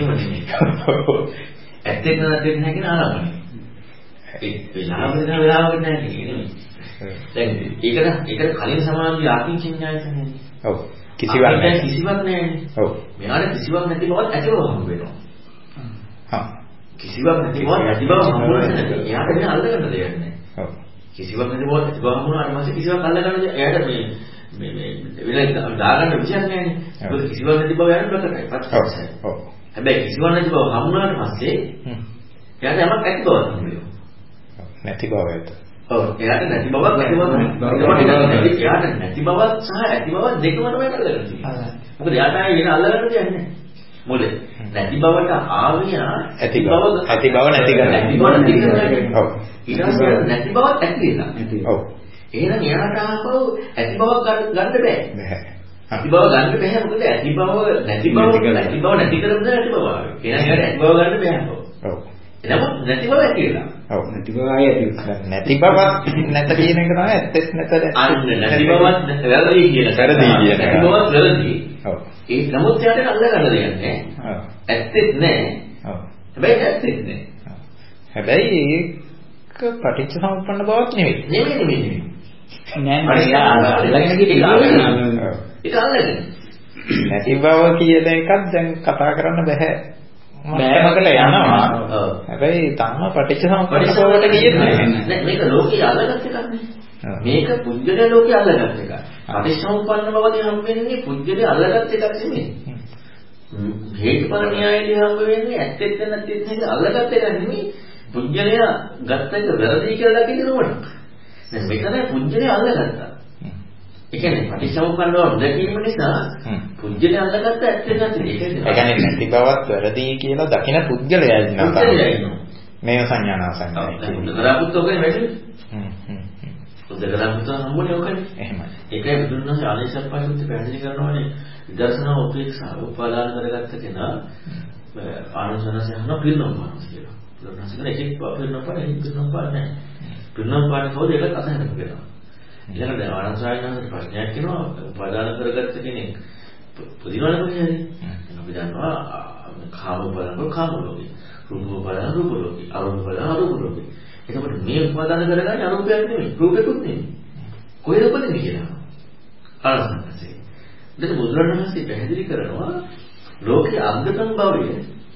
S1: ඇත්තෙත් නැහැ කියන ආරම්භය. ඒ විලාවකට නැහැ කියන්නේ. දැන් ඒකට කලින් සමාධිය ආකින්චඤ්ඤායතනෙ.
S2: ඔව්. කිසිවක්
S1: නැහැ.
S2: ඔව්.
S1: මෙයාට කිසිවක් නැති බවත් ඇති බව හම්බ වෙනවා.
S2: හා.
S1: කිසිවක් නැති බවත් ඇති බව හම්බ වෙනවා. එයාට වෙන අල්ලගන්න දෙයක් නැහැ. ඔව්. කිසිවක් නැති බවත් ඇති බව හම්බ වුණාට පස්සේ කිසිවක් අල්ලගන්න දෙයක් එයාට මේ වෙන දාගන්න විදියක් නැහැ. ඒක කිසිවක් නැති බව යන ප්‍රකටයි. පස්සයි. ඔව්. හැබැයි කිසිවක් නැති බව හම්බුනාට පස්සේ එයාට යමක් ඇති බවක් හම්බෙනවා.
S2: නැති බව ඇත.
S1: ඔව්. එයාට නැති බවක් ඇති බවක් එයාට නැති බවක් සහ ඇති බවක් දෙකම තමයි අල්ලගන්න තියෙන්නේ. මොකද එයාට ආයේ වෙන අල්ලගන්න දෙයක් නැහැ. මොකද නැති බවට ආවියා
S2: ඇති බව නැති කරගන්න.
S1: ඔව්. ඊට පස්සේ නැති බවක් ඇති වෙනවා.
S2: ඔව්.
S1: එහෙනම් එයාට ආපහු ඇති බවක් ගන්න බෑ. ඇති බව ගන්න බෑ මොකද ඇති බව නැති බව නැති කරමුද නැති බව ආවේ. එහෙනම් එයාට ඇති බව ගන්න බෑ.
S2: ඔව්.
S1: එනමුත් නැති බව ඇති වෙනවා.
S2: ඔව්. නැති බව ආයේ ඇති. නැති බවක් නැත කියන එක තමයි ඇත්තෙත් නැතද.
S1: අන්න නැති බවක් වැරදි කියන. නැති බවක් වැරදි.
S2: ඔව්.
S1: ඒ නමුත් එයාට අල්ල ගන්න දෙයක් නෑ. ඔව්. ඇත්තෙත් නෑ. ඔව්. හැබැයි ඇත්තෙත් නෑ.
S2: හැබැයි ඒක පටිච්චසමුප්පන්න බවක් නෙවෙයි.
S1: නෑ අල්ලගෙන ඒක අල්ලගෙන
S2: නැති බව කියන එකක් දැන් කතා කරන්න බෑ. මතකල යනවා. හැබැයි තාම පටිච්චසමුප්පන්න බවට කියන්නේ
S1: නෑ. මේක ලෝකේ අල්ලගත් එකක් නේ. මේක පුජ්‍යල ලෝකේ අල්ලගත් එකක්. පටිච්චසමුප්පන්න බවදී හම්බෙන්නේ පුජ්‍යලේ අල්ලගත් එකක් නෙමෙයි. හේතුඵල න්‍යායදී හම්බ වෙන්නේ ඇත්තෙත් නැත්තෙත් නැහැ අල්ලගත්ත එක නෙමෙයි පුජ්‍යලයා ගත්ත එක වැරදි කියලා දකින්න ඕනක්. දැන් මෙතන පුජ්‍යලයා අල්ලගත්තා. ඒ කියන්නේ පටිච්චසමුප්පන්නව දැකීම නිසා පුජ්‍යලයා අල්ලගත්ත ඇත්තෙත් නැත්තෙත්. ඒ
S2: කියන්නේ නැති බවත් වැරදි කියලා දකින පුජ්‍යලයා ඉන්නවා. මේව සංඥානා සංඥා.
S1: උදකරාපුත් ඔකනේ වැඩි. උදකරාපුත් හම්බුනේ ඔකනේ. එහෙමයි. ඒකයි බුදුන් වහන්සේ ආලේශප්පයිත් පැහැදිලි කරනවානේ විදර්ශනා උපේක්ෂාව උපාදාන කරගත්ත කෙනා ආනසනස යන පිරිනොම් පාන කියලා. පිරිනොම් කියන එකෙක් පිරිනොම් පාන එකෙක් පිරිනොම් පාන නැහැ. පිරිනොම් පාන කවුද ඒක අතහැරලා කියනවා. ඊළඟට ආනසායනන්ට ප්‍රශ්නයක් කියනවා උපාදාන කරගත්ත කෙනෙක් පුදිනවනේ කොහේද? අපි දන්නවා කාම උපාදාන කාම ලෝකේ. රූප උපාදාන රූප ලෝකේ. අරූප උපාදාන අරූප ලෝකේ. එතකොට මේ උපාදාන කරගන්නේ අරූපයක් නෙමෙයි රූපෙකුත් නෙමෙයි. කොහෙද උපදින්නේ කියලා. ආනසනසේ දැන් බුදුරණවහන්සේ පැහැදිලි කරනවා ලෝකයේ අග්‍රතම භවය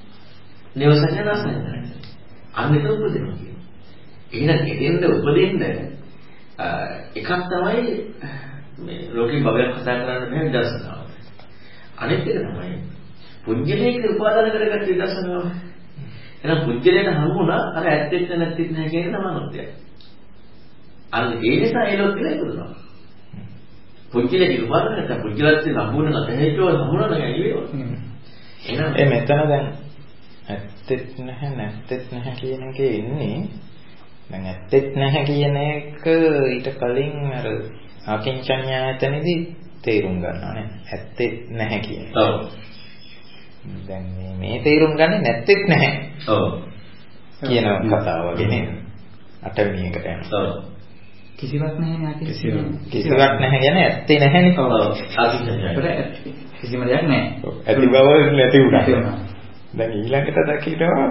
S1: නිවසඥාසනයි. අනිත් උපදිනවා කියනවා. එහෙනම් එතෙන්ද උපදින්න එකක් තමයි මේ ලෝකේ භවයක් කතා කරන්න බෑ විදර්ශනාව. අනිත් එක තමයි පුජ්‍යලයක උපාදාන කරගත්ත විදර්ශනාව. එහෙනම් පුජ්‍යලයට හම්බුණා අර ඇත්තෙත් නැත්තිත් නැහැ කියන සමානත්වය. අන්න ඒ නිසා ඒ ලෝකෙ ඉපදුණා. පුජ්‍යලේ උපාදාන කරලා පුජ්‍යලත් සම්පූර්ණ නැතේටෝ සමුණා නෑ කියනවා. එහෙනම්
S2: ඒ මෙතන දැන් ඇත්තෙත් නැහැ නැත්තෙත් නැහැ කියන එකේ ඉන්නේ දැන් ඇත්තෙත් නැහැ කියන එක ඊට කලින් අර ආකින්චඤ්ඤායතනෙදී තේරුම් ගන්නවා නේ ඇත්තෙත් නැහැ කියන එක.
S1: ඔව්.
S2: දැන් මේ තේරුම් ගන්නේ නැත්තෙත් නැහැ.
S1: ඔව්.
S2: කියන කතාව වගේ නේද? අටවෙනි එකට යනවා. ඔව්.
S3: කිසිවක් නැහැ නේ
S2: කිසිවක් නැහැ කියන්නේ ඇත්තේ නැහැනේ.
S1: ඔව්. ආකින්චඤ්ඤායතන.
S3: කිසිම දෙයක් නැහැ.
S2: ඇති බව නැති වුණා. දැන් ඊළඟට දකිනවා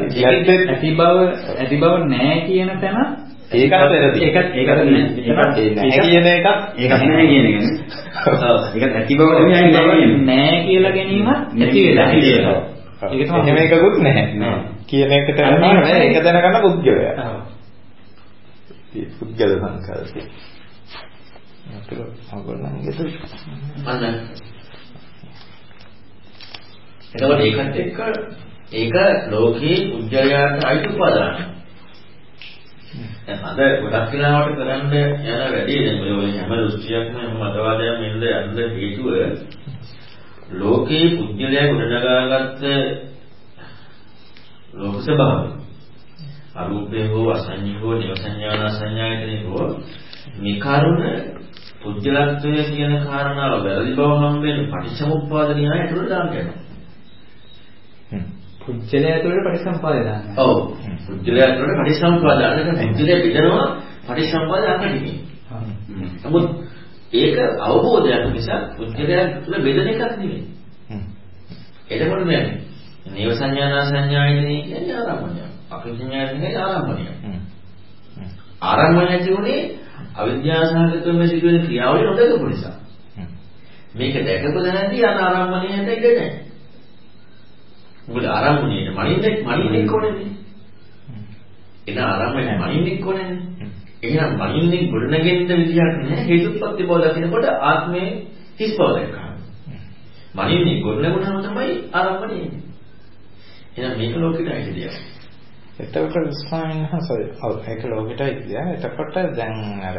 S3: ඇති බව නැහැ කියන තැන
S2: ඒකත් වැරදි.
S3: ඒකත් නැහැ
S2: කියන එකක්
S3: ඒකත් නැහැ කියන එකනේ. ඔව්. ඒකත් ඇති බව නැහැ කියලා ගැනීම ඇති වෙලා ඉන්නවා. ඒක තමයි.
S2: එහෙම එකකුත් නැහැ. කියන එකට නෑ ඒක දැනගන්න පුද්ගලයා. ඔව්. ඒ පුද්ගල සංකල්පය. අතල අවගණන්ගෙද
S1: අන්න එතකොට ඒකත් එක්ක ඒක ලෝකේ පුජ්‍යලයාට අයිති උපාදාන. දැන් අද ගොඩක් වෙලාවට කරන්න යන වැඩේ දැන් ඔය හැම දෘෂ්ටියක්ම හැම මතවාදයක්ම එන්න යන්න හේතුව ලෝකේ පුජ්‍යලයා ගොඩනගාගත්ත ලෝක ස්වභාවය. අරූපේ හෝ අසඤ්ඤ හෝ නිවසඤ්ඤාන සංඥායතනේ හෝ මේ කරුණ පුජ්‍යලත්වය කියන කාරණාව වැරදි බව හම්බෙන්නේ පටිච්චසමුප්පාද න්‍යාය ඇතුළට දාන්න යනවා.
S3: පුජ්‍යලය ඇතුළේ පටිසම්පාදය දානවා.
S1: ඔව්. පුජ්‍යලය ඇතුළේ පටිසම්පාදය දානවා. පුජ්‍යලය බෙදනවා පටිසම්පාදය අකඩිමේ. නමුත් ඒක අවබෝධයක් නිසා පුජ්‍යලය ඇතුළේ බෙදෙන එකක් නෙමෙයි. එතකොට මේ නේව සංඥානා සංඥායනේ කියන්නේ ආරම්භණය. අපිඥායනේ ආරම්භණය. ආරම්භණය කියන්නේ අවිද්‍යාවසහගතව මේ සිදුවෙන ක්‍රියාවලිය නොදකපු නිසා. මේක දැකපු දැනදී ආරම්භණයට ඉඩ නැහැ. මොකද ආරම්භණයට මනින්නේ කොහොමද? එන ආරම්භණය මනින්නේ කොහොමද? එහෙනම් මනින්නේ ගොඩනගෙන්න විදියක් නැහැ. හේතුප්‍රත්‍ය බව දකිනකොට ආත්මයේ හිස් බව දැක්කා. මනින්නේ ගොඩනගුණාම තමයි ආරම්භණය එන්නේ. එහෙනම් මේක ලෝකෙට ඇයිද දෙයක්.
S2: එතකොට ස්වාමීන් වහන්සේ ඒක ලෝකෙට ඇයිද? එතකොට දැන් අර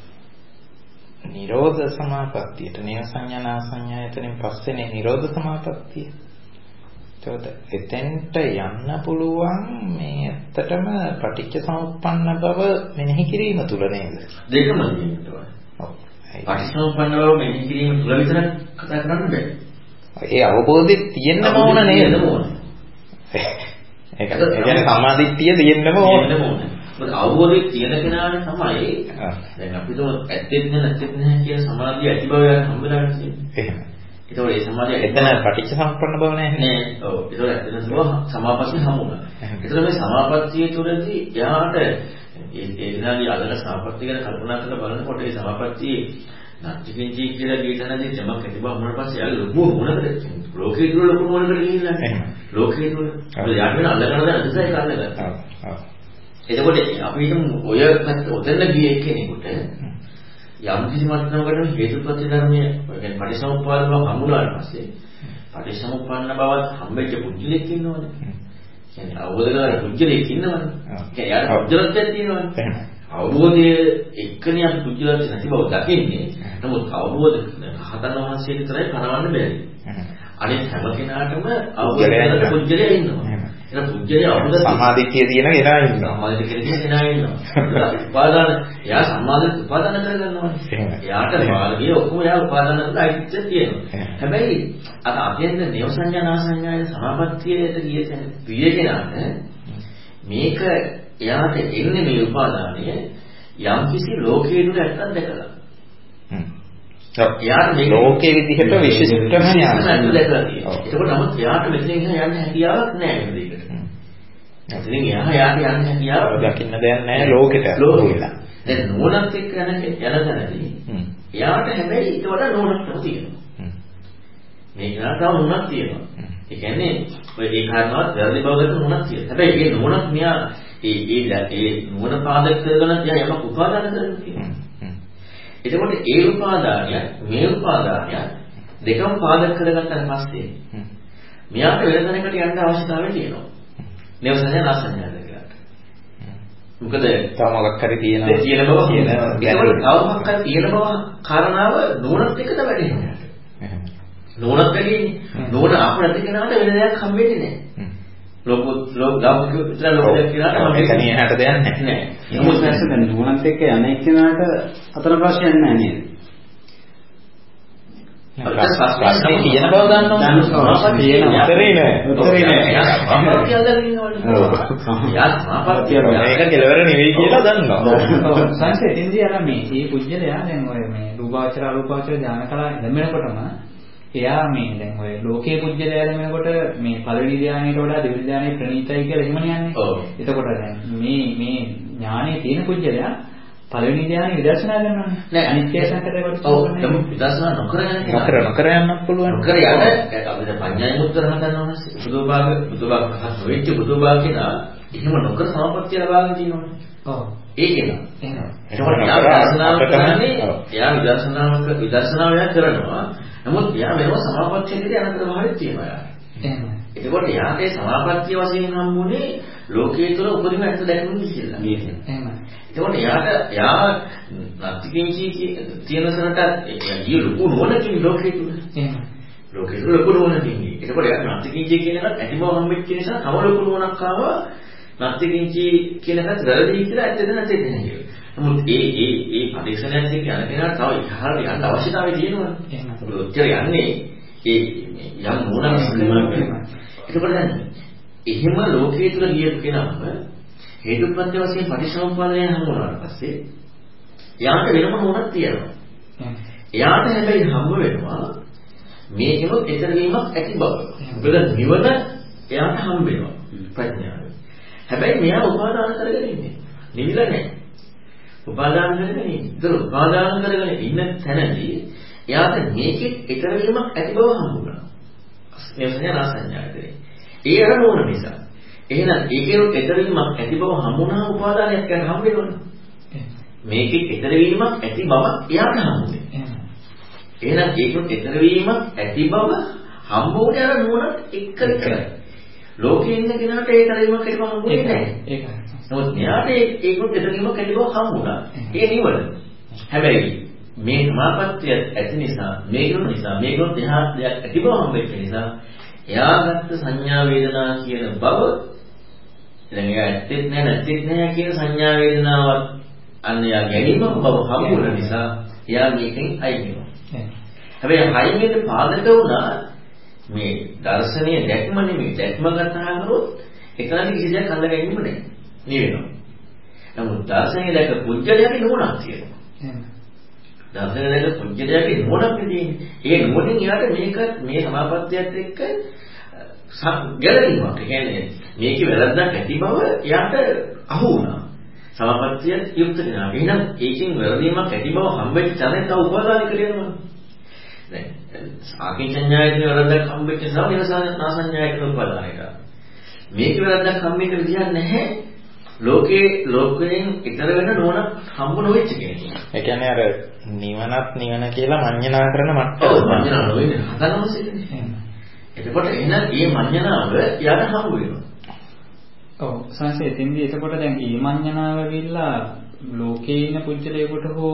S2: නිරෝධ සමාපත්තියට නේව සංඥා සංඥායතනෙන් පස්සේනේ නිරෝධ සමාපත්තිය. එතකොට එතෙන්ට යන්න පුළුවන් මේ ඇත්තටම පටිච්ච සමුප්පන්න බව මෙනෙහි කිරීම තුල නේද?
S1: දෙකම තියෙනවා. ඔව්. පටිච්ච සමුප්පන්න බව මෙනෙහි කිරීම තුල විතර කතා කරන්න බෑ.
S2: ඒ අවබෝධය තියෙන්නම ඕන නේද? ඒක කියන්නේ සම්මාදිට්ඨිය තියෙන්නම ඕන.
S1: මොකද අවබෝධය තියෙන කෙනාට තමයි දැන් අපි තුම ඇත්තෙත් නැත්තෙත් නැහැ කියන සමාධිය ඇති බව හම්බෙලා තියෙන්නේ. එහෙම. ඒතකොට ඒ සමාධිය
S2: එතන පටිච්ච සමුප්පන්න බව නැහැ
S1: නේ. ඔව්. ඒතකොට ඇත්තටම සමාපත්තිය හම්බුණා. ඒතකොට මේ සමාපත්තිය තුළදී යාට ඒ දිනාගේ අදල සමාපත්තිය ගැන කල්පනා කරලා බලනකොට ඒ සමාපත්තියේ නැතිකින්චි කියලා ගීතනදී යමක් ඇති බව මොන පස්සේ යාගේ ලොකු මොනකද ලෝකේ තුල ලොකු මොනකද ගිහිල්ලා ලෝකේ තුල අපි යාට වෙන අල්ලගන්න දැන් අදසයි කරන්නේ. ඔව්. එතකොට අපි හිතමු ඔය පැත්ත ඔතන ගියේ කෙනෙකුට යම් කිසි මට්ටමකට හේතුප්‍රති ධර්මයේ කියන්නේ පටිසමුප්පාද බව හමුලාට පස්සේ පටිච්චසමුප්පන්න බවත් හම්බෙච්ච පුජ්‍යලෙක් ඉන්නවනේ. කියන්නේ අවබෝධ කරගන්න පුජ්‍යලෙක් ඉන්නවනේ. කියන්නේ යාට පුජ්‍යලත්වයක් තියෙනවනේ. අවබෝධයේ එක්කනේ අපි පුජ්‍යලත්ව නැති බව දකින්නේ. නමුත් අවබෝධ රහතන් වහන්සේ විතරයි කරවන්න බැරි. අනිත් හැම කෙනාටම අවබෝධ කරගන්න පුජ්‍යලය ඉන්නවා. ඒක පුජ්‍යලය අවබෝධ
S2: සමාධිත්‍ය තියෙන කෙනා ඉන්නවා.
S1: සමාධිත්‍ය කියන කෙනා ඉන්නවා. උපාදාන එයා සමාධිත් උපාදාන කරගන්නවා. එයාට මාර්ගයේ ඔක්කොම එයා උපාදාන කරලා අයිතිය තියෙනවා. හැබැයි අර අධ්‍යයන නේව සංඥා නාසඤ්ඤායේ සමාපත්තියට ගිය කෙනාට මේක එයාට එන්නේ මේ උපාදානය යම්කිසි ලෝකයේ දුර ඇත්තක් දැකලා. එයාට මේ
S2: ලෝකයේ විදිහට විශේෂිතම ඥානයක්
S1: දැකලා තියෙනවා. ඒකෝ නමුත් එයාට මෙතනින් යන්න හැකියාවක් නැහැ මේ දෙයකට. එතනින් එයාට යන්න හැකියාවක්
S2: දකින්න දෙයක් නැහැ ලෝකෙට.
S1: ලෝකෙලා. දැන් නෝනත් එක්ක යන තැනදී එයාට හැබැයි ඊට වඩා නෝනක්ම තියෙනවා. මේ කෙනාට නෝනක් තියෙනවා. ඒ කියන්නේ ඔය ඒ කාරණාවත් වැරදි බව ගන්න නෝනක් තියෙනවා. හැබැයි මේ නෝනක් මෙයා ඒ නෝන පාදක කරගෙන එයා යමක් උපාදාන කරනවා. එතකොට ඒ උපාදානය මේ උපාදානය දෙකම පාදක කරගත්තාන් පස්සේ මෙයාට වෙන තැනකට යන්න අවශ්‍යතාවය තියෙනවා. නේව සංඥා නාසඤ්ඤා දෙකකට. මොකද
S2: තව මොකක් හරි තියෙනවා
S1: කියන බව ඒකවල තව මොකක් හරි තියෙන බව කාරණාව නෝනත් එක්ක තමයි වැඩෙන්නේ. නෝනත් වැඩින්නේ. නෝන අපරාධ කෙනාට වෙන දෙයක් හම්බෙන්නේ නැහැ. ලෝකයක් කියලා
S2: තමයි එහාට දෙයක් නැහැ.
S3: නමුත් දැන් නෝනත් එක්ක යන්නේ කෙනාට අතන ප්‍රශ්නයක් නැහැ නේද?
S2: ප්‍රශ්නේ කියන බව දන්නවා. තියෙනවා. උතරේ නෑ. මේක කෙලවර නෙවෙයි කියලා දන්නවා.
S3: සංසෙතින්දී අර මේ පුජ්‍යලයා දැන් ඔය මේ රූපාවචර අරූපාවචර ඥාන කලා ලැබෙනකොටම එයා මේ දැන් ඔය ලෝකයේ පුජ්‍යලයා ලැබෙනකොට මේ පළවෙනි ධානයට වඩා දෙවෙනි ධානයේ ප්‍රණීතයි කියලා එහෙමනේ යන්නේ. එතකොට දැන් මේ ඥානයේ තියෙන පුජ්‍යලයා පළවෙනි ධානයේ විදර්ශනා කරනවානේ. නෑ අනිත්‍ය සංකතයකට
S1: ඕනේ. ඔව් විදර්ශනා නොකර
S2: යන්නත් පුළුවන්.
S1: නොකර යන්න අපිට පඤ්ඤාය මුත්තර හදනවා. බුදුබාග වෙච්ච බුදුබාග කියලා එහෙම නොකර සමාපත්තිය ලබාගෙන තියෙනවානේ. ඔව්. ඒකේන. එහෙනම්. ඒකෝට විදර්ශනාව කරන්නේ එයා විදර්ශනාව කරනවා. නමුත් එයා වෙනම සමාපත්තියේදී අනතර භාවයක් තියෙනවා යාට. එහෙනම්. ඒකෝට එයාට ඒ සමාපත්තිය වශයෙන් හම්බුනේ ලෝකයේ තුල උපරිම ඇත්ත දැකීම කියලා. එහෙනම්. ඒකෝට යා නැතිකින්චි තියෙන සරට එයා ලොකු නෝනකින් ලෝකයේ තුල. එහෙනම්. ලෝකයේ තුල ලොකු නෝනකින්. ඒකෝට යා නැතිකින්චි කියන එකත් ඇතිබව හම්බෙච්ච නිසා තව ලොකු නෝනක් ආවා. නැතිකින්චි කියන එකත් වැරදි කියලා ඇත්තද නැත්තේ නැහැ. නමුත් ඒ පරීක්ෂණයත් එක්ක යන කෙනාට තව ඉහළට යන්න අවශ්‍යතාවය තියෙනවා. එහෙනම්. ඔච්චර යන්නේ ඒ යම් නෝනක් ඒකවල එහෙම ලෝකයේ තුල ගිය කෙනාම හේතුප්‍රත්‍ය වශයෙන් පටිච්චසමුප්පාදය හමු වුණාට පස්සේ යාට වෙනම නෝනක් තියෙනවා. එයාට හැබැයි හම්බ වෙනවා මේකෙම ඊතර වීමක් ඇති බව. මොකද නිවන එයාට හම්බ වෙනවා ප්‍රඥාව. හැබැයි මෙයා උපාදාන කරගෙන ඉන්නේ. නිවිලා නැහැ. උපාදාන කරගෙන ඉන්නේ. ඒක උපාදාන කරගෙන ඉන්න තැනදී එයාට මේකෙත් ඊතර වීමක් ඇති බව හම්බුණා. මේ සංඥා නාසඤ්ඤායතේ. ඒ අර නෝන නිසා. එහෙනම් ඒකේ ඊතර වීමක් ඇති බව හම්බුණා උපාදානයක් ගැන හම්බ වෙනවනේ. මේකෙත් ඊතර වීමක් ඇති බව එයාට හම්බුනේ. එහෙනම් ඒකෙත් ඊතර වීමක් ඇති බව හම්බුනේ අර නෝනත් එක්ක විතරයි. ලෝකේ ඉන්න කෙනාට ඊතර වීමක් ඇති බව හම්බුනේ නැහැ. ඒකයි. නමුත් මෙයාට ඒකෙත් ඊතර වීමක් ඇති බව හම්බුණා. ඒ නිවන. හැබැයි මේ සමාපත්තිය ඇති නිසා මේකෙත් එහා දෙයක් ඇති බව හම්බෙච්ච නිසා එයාගත්ත සංඥා වේදනා කියන බව දැන් එයා ඇත්තෙත් නැහැ නැත්තෙත් නැහැ කියන සංඥා වේදනාවක් අන්න එයා ගැනීම බව හම්බුන නිසා එයා මේකෙන් අයින් වෙනවා. හැබැයි අයින් වෙන්න පාදක වුණා මේ දර්ශනීය දැක්ම නෙමෙයි දැක්ම ගන්නා කරොත් එතනදී කිසි දෙයක් අල්ල ගැනීම නැහැ. නිවෙනවා. නමුත් දර්ශනීය දැක පුජ්‍යලයාගේ නුවණක් තියෙනවා. දර්ශනයක පුජ්‍යලයාගේ නුවණක් තියෙන්නේ. ඒ නුවණින් එයාට මේක මේ සමාපත්තියත් එක්ක ගැලවීමක්. ඒ කියන්නේ මේකේ වැරද්දක් ඇති බව එයාට අහු වුණා. සමාපත්තිය යුක්ත වෙනවා. එහෙනම් ඒකෙන් වැරදීමක් ඇති බව හම්බෙච්ච තැනට උපාදාන කරනවා. දැන් ආකින්චඤ්ඤායතන වැරද්දක් හම්බෙච්ච නිසා නිවසන නාසඤ්ඤායතන උපාදානයට. මේකේ වැරද්දක් හම්බෙන්න විදියක් නැහැ. ලෝකයෙන් ඊතර වෙන නෝන හම්බ නොවෙච්ච කෙනෙක්.
S2: ඒ කියන්නේ අර නිවන කියලා මඤ්ඤණා කරන මට්ටම.
S1: ඔව් මඤ්ඤණා නොවෙන්නේ හදනවසෙන්නේ. එතකොට එහෙනම් මේ මඤ්ඤණාව යාට හම්බ වෙනවා.
S3: ඔව් සංසේ එතෙන්දී එතකොට දැන් මේ මඤ්ඤණාව ගිහිල්ලා ලෝකේ ඉන්න පුජ්‍යලයකට හෝ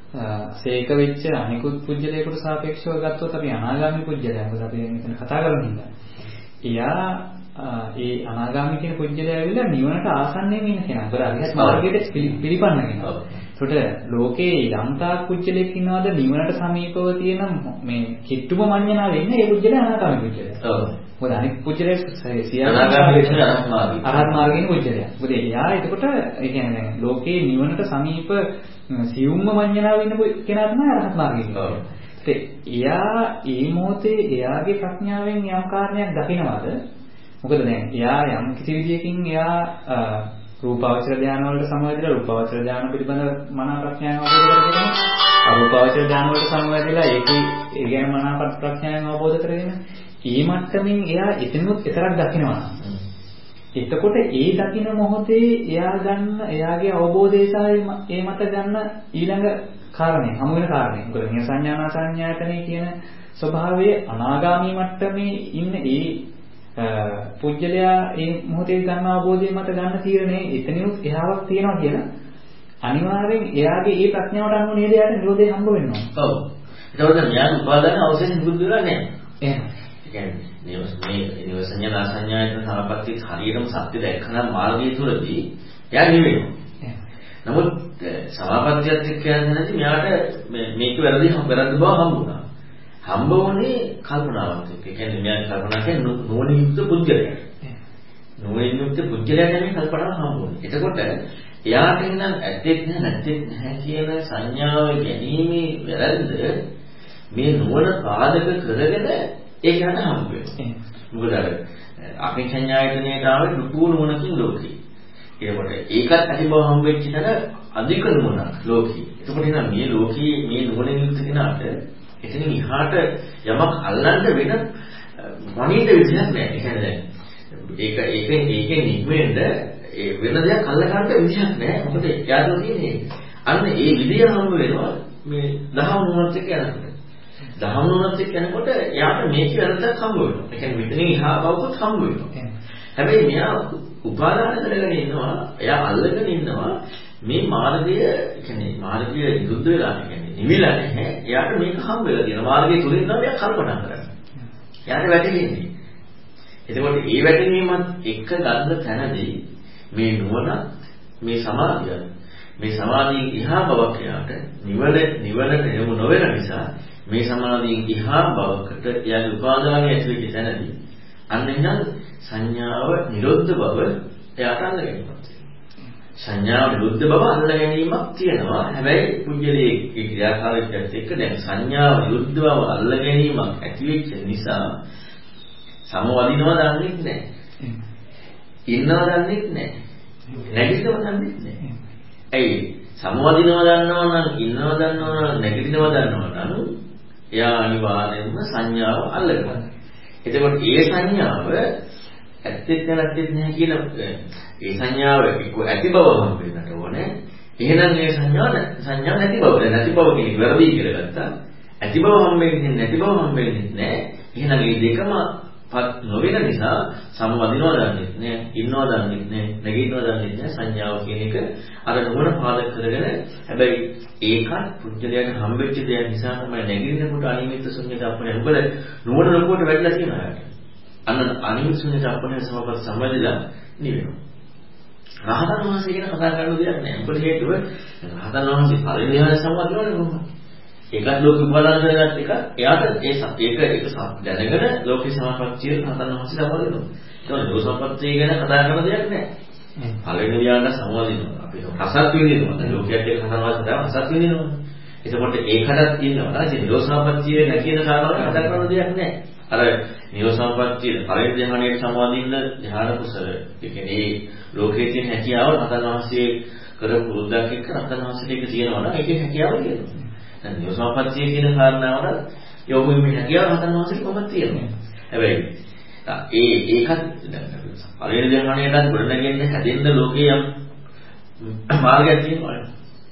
S3: සේක වෙච්ච අනිකුත් පුජ්‍යලයකට සාපේක්ෂව ගත්තොත් අපි අනාගාමී පුජ්‍යලයා මොකද අපි මෙතන කතා කරන්නේ ඉඳලා. එයා ඒ අනාගාමී කියන පුජ්‍යලයා ඇවිල්ලා නිවනට ආසන්නයෙන් ඉන්න කෙනා. ඒතර අරිහත් මාර්ගයට පිළිපන්න කෙනා. ඒකට ලෝකේ යම්තාක් පුජ්‍යලෙක් ඉන්නවද නිවනට සමීපව තියෙන මේ කිට්ටුම මඤ්ඤණාව වෙන්නේ ඒ පුජ්‍යලයා අනාගාමී පුජ්‍යලයා. ඔව්. මොකද අනිත් පුජ්‍යලෙක් සියල්ල අනාගාමී වෙන්නේ අරහත් මාර්ගයේ පුජ්‍යලයා. මොකද එයා එතකොට ඒ කියන්නේ දැන් ලෝකේ නිවනට සමීප සියුම්ම මඤ්ඤණාව ඉන්න කෙනා තමයි අරහත් මාර්ගයේ. ඔව්. එයා ඒ මොහොතේ එයාගේ ප්‍රඥාවෙන් යම් කාරණයක් දකිනවද? මොකද දැන් එයා යම් කිසි විදියකින් එයා රූපාවචර ධානය වලට සමවැදිලා රූපාවචර ධානය පිළිබඳ මනා ප්‍රඥාව අවබෝධ කරගෙන අරූපාවචර ධානය වලට සමවැදිලා ඒ ගැන මනා ප්‍රඥාව අවබෝධ කරගෙන ඒ මට්ටමින් එයා එතනොත් විතරක් දකිනවා. එතකොට ඒ දකින මොහොතේ එයා ගන්න එයාගේ අවබෝධය සහ ඒ මත ගන්න ඊළඟ කාරණේ හමු වෙන කාරණේ. මොකද මේ සංඥානා සංඥායතනෙ කියන ස්වභාවය අනාගාමී මට්ටමේ ඉන්න ඒ පුජ්‍යලයා ඒ මොහොතේ ගන්න අවබෝධය මත ගන්න තීරණේ එතනිනුත් එහාවක් තියෙනවා කියලා අනිවාර්යෙන් එයාගේ ඒ ප්‍රඥාවට අනුව නේද යාට නිරෝධය හම්බ වෙනවා.
S1: ඔව්. ඒකවල මෙයාගේ උපාදාන අවශ්‍යයෙන් බුද්ධ වෙලා නැහැ. එහෙනම් ඒ කියන්නේ මේ සංඥා සංඥායතන සමපත්තිය හරියටම සත්‍ය දැක්කනම් මාර්ගය තුරදී එයා නිවෙනවා. නමුත් සමාපත්තියත් එක්ක යන තැනදී මෙයාට මේක වැරදි බව හම්බුණා. හම්බ වුණේ කල්පනාවක් එක්ක. ඒ කියන්නේ මෙයා කල්පනා කියන්නේ නුවණින් යුක්ත පුද්ගලයෙක්. නුවණින් යුක්ත පුද්ගලයා ගැන කල්පනාව හම්බ වුණේ. එතකොට එයාට නම් ඇත්තෙත් නැත්තෙත් නැහැ කියන සංඥාව ගැනීමේ වැරද්ද මේ නුවණ පාදක කරගෙන ඒක යන හම්බ වෙනවා. මොකද අර අපේ සංඥායතනයට ආවේ දුපු නුවණකින් ලෝකේ. ඒකට ඒකත් ඇති බව හම්බ වෙච්ච තැන අධික නුවණක් ලෝකේ. එතකොට එහෙනම් මේ ලෝකයේ මේ නුවණින් යුක්ත කෙනාට එතනින් එහාට යමක් අල්ලන්න වෙන වණීත විදිහක් නැහැ. ඒ කියන්නේ ඒකෙන් නික්මෙන්න වෙන දෙයක් අල්ල ගන්න විදිහක් නැහැ. මොකද යාදෝ තියෙන්නේ. අන්න ඒ විදිය හම්බ වෙනවා මේ දහම් නුවණත් එක්ක යනකොට. දහම් නුවණත් එක්ක යනකොට යාට මේක වැරද්දක් හම්බ වෙනවා. ඒ කියන්නේ මෙතනින් එහා බවකුත් හම්බ වෙනවා. හැබැයි මෙයා උපාදාන කරගෙන ඉන්නවා. එයා අල්ලගෙන ඉන්නවා මේ මාර්ගය කියන්නේ මාර්ගය විරුද්ධ වෙලා කියන්නේ නිවිලා නැහැ. එයාට මේක හම් වෙලා තියෙනවා. මාර්ගය තුලින් තමයි එයා කල්පනා කරන්නේ. එයාට වැටෙන්නේ. එතකොට මේ වැටීමත් එක්ක ගන්න තැනදී මේ නුවණ මේ සමාධියෙන් ඉහා බවක් එයාට නිවනට යොමු නොවන නිසා මේ සමාධියෙන් ඉහා බවකට එයාගේ උපාදානය ඇතුළේ තැනදී අන්න එහෙනම් සංඥාව නිරෝධ බව එයාට අල්ලගන්නවා. සංඥාව විරුද්ධ බව අල්ල ගැනීමක් තියෙනවා. හැබැයි පුජ්‍යලයේ ක්‍රියාකාරීත්වයත් එක්ක දැන් සංඥාව විරුද්ධ බව අල්ල ගැනීමක් ඇති වෙච්ච නිසා සමවදිනවා දන්නේ නැහැ. ඉන්නවා දන්නේ නැහැ. නැගිටිනවා දන්නේ නැහැ. ඇයි? සමවදිනවා දන්නවා නම් ඉන්නවා දන්නවා නම් නැගිටිනවා දන්නවා නම් එයා අනිවාර්යයෙන්ම සංඥාව අල්ලගන්නවා. එතකොට ඒ සංඥාව ඇත්තෙත් නැත්තෙත් නැහැ කියන ඒ සංඥාව එක්ක ඇති බව හම් වෙන්නට ඕනේ. එහෙනම් මේ සංඥා නැති බව නැති බව කියන වැරදි කියලා ගත්තා. ඇති බව හම් වෙන්නේ නැති බව හම් වෙන්නේ නැහැ. එහෙනම් මේ දෙකම පත් නොවන නිසා සමවදිනවා දන්නේ නැහැ, ඉන්නවා දන්නේ නැහැ, නැගිටිනවා දන්නේ නැහැ. සංඥාව කියන එක අර නුවණ පාදක කරගෙන හැබැයි ඒකත් පුද්ගලයාට හම්බෙච්ච දෙයක් නිසා තමයි නැගිටිනකොට අනිමිත්ත ශුන්‍යත අපේ උඹල නුවණ ලොකුවට වැඩිලා තියෙනවා. අන්න අනිමිත්ත ශුන්‍යත අපේ සමපත් සම්බන්ධලා නිවෙනවා. රහතන් වහන්සේ ගැන කතා කරන්න දෙයක් නැහැ. මොකද හේතුව රහතන් වහන්සේ පරිණියාය සම්බන්ධවන්නේ කොහොමද? ඒකත් ලෝක උපාදාන කරගත් එක එයාට ඒක දැනගෙන ලෝක සමාපත්තිය රහතන් වහන්සේ දමා දෙනවා. ඒතකොට ලෝක සම්පත්තිය ගැන කතා කරන්න දෙයක් නැහැ. පළවෙනි ධ්‍යාන සමවදිනවා. අපි රසත් විඳිනවා. දැන් ලෝකයට ඒක රහතන් වහන්සේ තමයි රසත් විඳිනවා. එතකොට ඒකටත් තියෙනවා. ඉතින් ලෝක සම්පත්තිය නැකින කාරණාවක් කතා කරන්න දෙයක් නැහැ. අර නිරෝධසම්පත්තිය පළවෙනි ධ්‍යානයේ සමාදින්න ධ්‍යාන කුසල. ඒ කියන්නේ ලෝකයේ තියෙන හැකියාව රහතන් වහන්සේ කරපු පුරුද්දක් එක්ක රහතන් වහන්සේට ඒක තියෙනවා නම් ඒකේ හැකියාව තියෙනවා. දැන් නිරෝධසම්පත්තිය කියන කාරණාවට යොමු වෙන්නේ හැකියාව රහතන් වහන්සේට කොහොමද තියෙන්නේ? හැබැයි ඒකත් පළවෙනි ධ්‍යානයේදී ගොඩනගෙන්නේ හැදෙන්න ලෝකයේ යම් මාර්ගයක් තියෙනවා.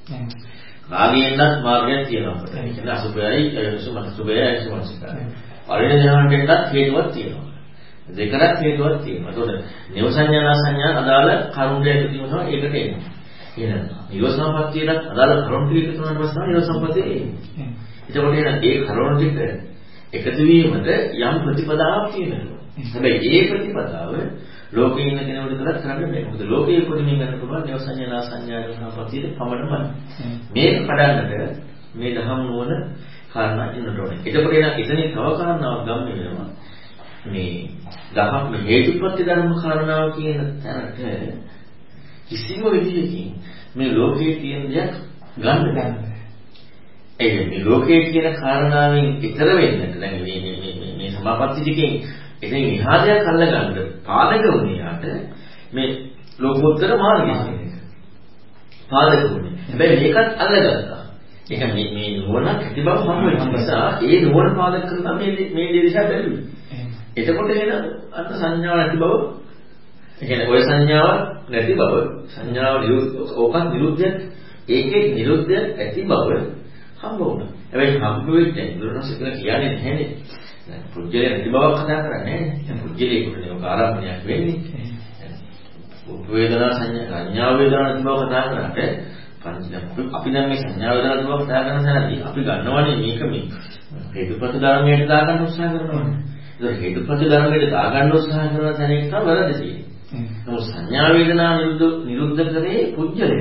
S1: රාගයෙන්වත් මාර්ගයක් තියෙනවා. ඒ කියන්නේ අසුභයයි සුමනසුභයයි සුමනසිකාරයි. පළවෙනි ධ්‍යානයටත් හේතුවක් තියෙනවා. දෙකකට හේතුවක් තියෙනවා. ඒතකොට නියම සංඥා සංඥා අදාළ කරුණු දෙක එකතු වෙනවා ඒකට එන්නේ. එහෙනම් නිරෝධ සම්පත්තියට අදාළ කරුණු ටික එකතු වුණාට පස්සේ නිරෝධ සම්පත්තිය එන්නේ. එතකොට එහෙනම් ඒ කරුණු ටික එකතු වීමට යම් ප්‍රතිපදාවක් තියෙනවා. හැබැයි ඒ ප්‍රතිපදාව ලෝකේ ඉන්න කෙනෙකුට කරත් කරන්න බෑ. මොකද ලෝකයේ උපදින්න ගන්න පුළුවන් නිරෝධ සංඥා සංඥා සම්පත්තියට පමණමයි. මේක කඩන්නට මේ දහම් නුවණ කාරණා ඉන්නට ඕනේ. එතකොට එහෙනම් එතනින් තව කාරණාවක් ගන්න වෙනවා. මේ දහම් හේතුප්‍රත්‍ය ධර්ම කාරණාව කියන තැනට කිසිම විදිහකින් මේ ලෝකයේ තියෙන දෙයක් ගන්න බෑ. ඒ මේ ලෝකයේ කියන කාරණාවෙන් ඈතර වෙන්නට දැන් මේ සමාපatti ටිකෙන් එතෙන් එහා දෙයක් අල්ලගන්න පාදක වුණේ යාට මේ ලෝකෝත්තර මාර්ගය කියන එක. පාදක වුණේ. හැබැයි මේකත් අල්ලගත්තා. ඒක මේ නුවණ ඇති බව හම් වෙන නිසා ඒ නුවණ පාදක කරලා මේ දේශය බැලුවේ. එතකොට එන අත් සංඥාව නැති බව ඒ කියන්නේ ඔය සංඥාව නැති බව සංඥාව ඕකත් නිරුද්ධයක් ඒකේ නිරුද්ධයක් ඇති බව හම්බ වුණා. හැබැයි හම්බ වෙච්ච දුරනොස් කියලා කියන්නේ නැහැනේ. දැන් පුජ්‍යලේ නැති බවක් කතා කරන්නේ නැහැ. පුජ්‍යලේ කුනේ ඔක ආරම්භණයක් වෙන්නේ. වේදනා සංඥා වේදනා නැති බව කතා කරාට අපි දැන් මේ සංඥා වේදනා නැති බව කතා කරන තැනදී අපි ගන්නවනේ මේක මේ හේතුප්‍රත්‍ය ධර්මයට දාගන්න උත්සාහ කරනවානේ. ඒක හේතුප්‍රත්‍ය ධර්මයට දාගන්න උත්සාහ කරන තැනක තමයි වැරදි තියෙන්නේ. නමුත් සංඥා වේදනා නිරුද්ධ කරේ පුජ්‍යලය.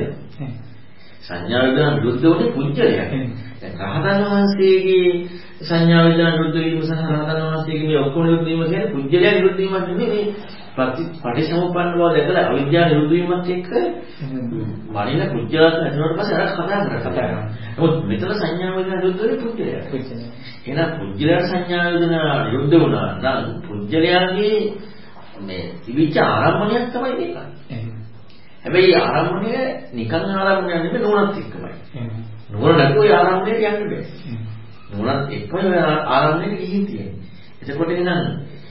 S1: සංඥා වේදනා නිරුද්ධ වුණේ පුජ්‍යලය. දැන් රහතන් වහන්සේගේ සංඥා වේදනා නිරුද්ධ වීම සහ රහතන් වහන්සේගේ මේ ඔක්කොම නිරුද්ධ වීම කියන්නේ පුජ්‍යලය නිරුද්ධ වීමක් නෙමෙයි. මේ පටිච්චසමුප්පන්න බව දැකලා අවිද්‍යාව නිරුද්ධ වීමත් එක්ක මනින පුජ්‍යලත් නැතිවට පස්සේ අර කතා කරා. නමුත් මෙතන සංඥා වේදනා නිරුද්ධ වෙන්නේ පුජ්‍යලය. එහෙනම් පුජ්‍යලයට සංඥා වේදනා නිරුද්ධ වුණා නම් පුජ්‍යලයන්ගේ මේ තිබිච්ච ආරම්භණයක් තමයි මේක. හැබැයි ආරම්භණය නිකන් ආරම්භණයක් නෙමෙයි නුවණත් එක්කමයි. නුවණ නැතුව ඒ ආරම්භණයට යන්න බෑ. නුවණත් එක්කම ආරම්භණයට ගිහින් තියෙන්නේ. එතකොට එහෙනම්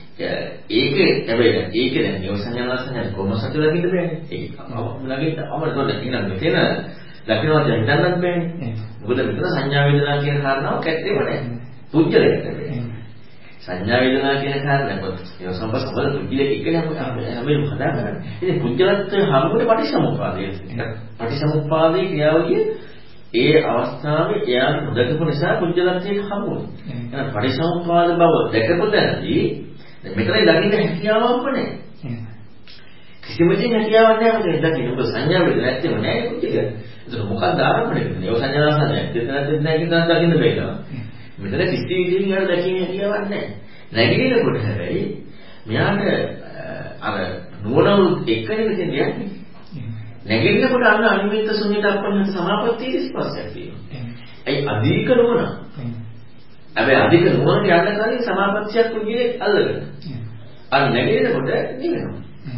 S1: ඒක හැබැයි ඒක දැන් නියම සංඥා සංඥා කොහොම සත්‍ය දකින්න බෑනේ. ඒක ළඟින් අපරතොල කියනවා මෙතන දකින්නවා දැන් හිතන්නත් බෑනේ. මොකද මෙතන සංඥා වේදනා කියන කාරණාවක් ඇත්තේම නැහැ. පුජ්‍යලයට බෑ. සංඥා වේදනා කියන කාරණාවක් ඒ සම්පස්බල පුජ්‍යලෙක එක්කනේ හැමෝම කතා කරන්නේ. ඉතින් පුජ්‍යලත්වයේ හම්බුනේ පටිච්චසමුප්පාදයේ. පටිච්චසමුප්පාදයේ ක්‍රියාවලිය ඒ අවස්ථාවේ එයාට නොදකපු නිසා පුජ්‍යලත්වයේ හම්බුනේ. එහෙනම් පටිච්චසමුප්පාද බව දැකපු තැනදී මෙතනයි දකින්න හැකියාවක් නැහැ. කිසිම දෙයක් හැකියාවක් නැහැ මොකද දකින්න. ඔබ සංඥා වේදනා නැත්තේම නැහැ පුජ්‍යලය. ඒක මොකක්ද ආරම්භණය කරන්නේ? ඒ සංඥා සංඥා දෙතනත් නැහැ කියන දකින්න බැහැ. මෙතන කිසි විදිහකින් අර දැකීමේ හැකියාවක් නැහැ. නැගිටිනකොට හැබැයි මෙයාට අර නුවණ එක්කනේ මෙතන යන්නේ. නැගිටිනකොට අන්න අනිමිත්ත ශුන්‍යත අපන්නත සමාපත්තියේ ස්පර්ශයක් තියෙනවා. ඒ අධික නුවණ. හැබැයි අධික නුවණට යන්න කලින් සමාපත්තියක් කුජියේ අල්ලගෙන. අර නැගිටිනකොට නිවෙනවා.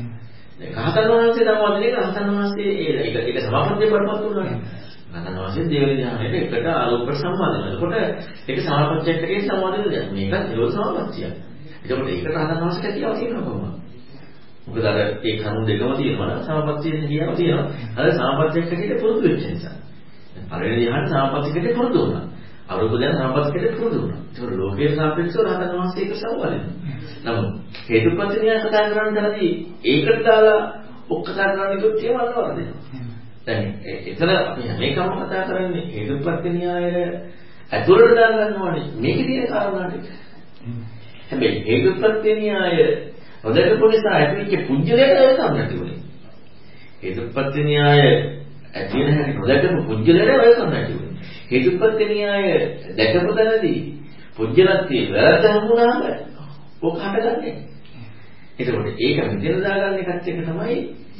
S1: රහතන් වහන්සේ ධම්මවදනේ රහතන් වහන්සේ ඒක සමාපත්තිය පරමත් වුණානේ. රහතන් වහන්සේ දේවලි ධ්‍යානයේ එකට ආලෝකයට සම්බන්ධ වෙනවා. ඒකට ඒක සමාපත්තියක් හැටියට සම්බන්ධ වෙනවා. මේකත් නිරෝධ සමාපත්තියක්. ඒකට ඒක රහතන් වහන්සේට කියව තියෙනවා කොහොමද? මොකද අර ඒ කරුණු දෙකම තියෙනවා සමාපත්තියෙන් කියව තියෙනවා. අර සමාපත්තියක් හැටියට පුරුදු වෙච්ච නිසා. දැන් පළවෙනි ධ්‍යාන සමාපත්තියකට පුරුදු වුණා. අරූප ධ්‍යාන සමාපත්තියකට පුරුදු වුණා. ඒක ලෝකයේ සාපේක්ෂව රහතන් වහන්සේ එක සම්බන්ධ වෙනවා. නමුත් හේතුපත්‍ය න්‍යාය කතා කරන තැනදී ඒකට දාලා ඔක්කතා කරන්න කිව්වොත් ඒව අල්ලවරදිනවා. දැන් එතන අපි මේකම කතා කරන්නේ හේතුපත්‍ය න්‍යාය ඇතුළට දාගන්න ඕනේ මේකේ තියෙන කාරණා ටික. හැබැයි හේතුපත්‍ය න්‍යාය නොදකපු නිසා ඇතිවෙච්ච පුජ්‍යලයට වෙනසක් නැති උනේ. හේතුපත්‍ය න්‍යාය ඇති වෙන හැටි නොදකපු පුජ්‍යලයට වෙනසක් නැති උනේ. හේතුපත්‍ය න්‍යාය දැකපු තැනදී පුජ්‍යලත්වයේ වැරද්ද හම්බුනාම ඔක හටගන්නේ. ඒකෝට ඒක මෙතන දාගන්න එකත් එක තමයි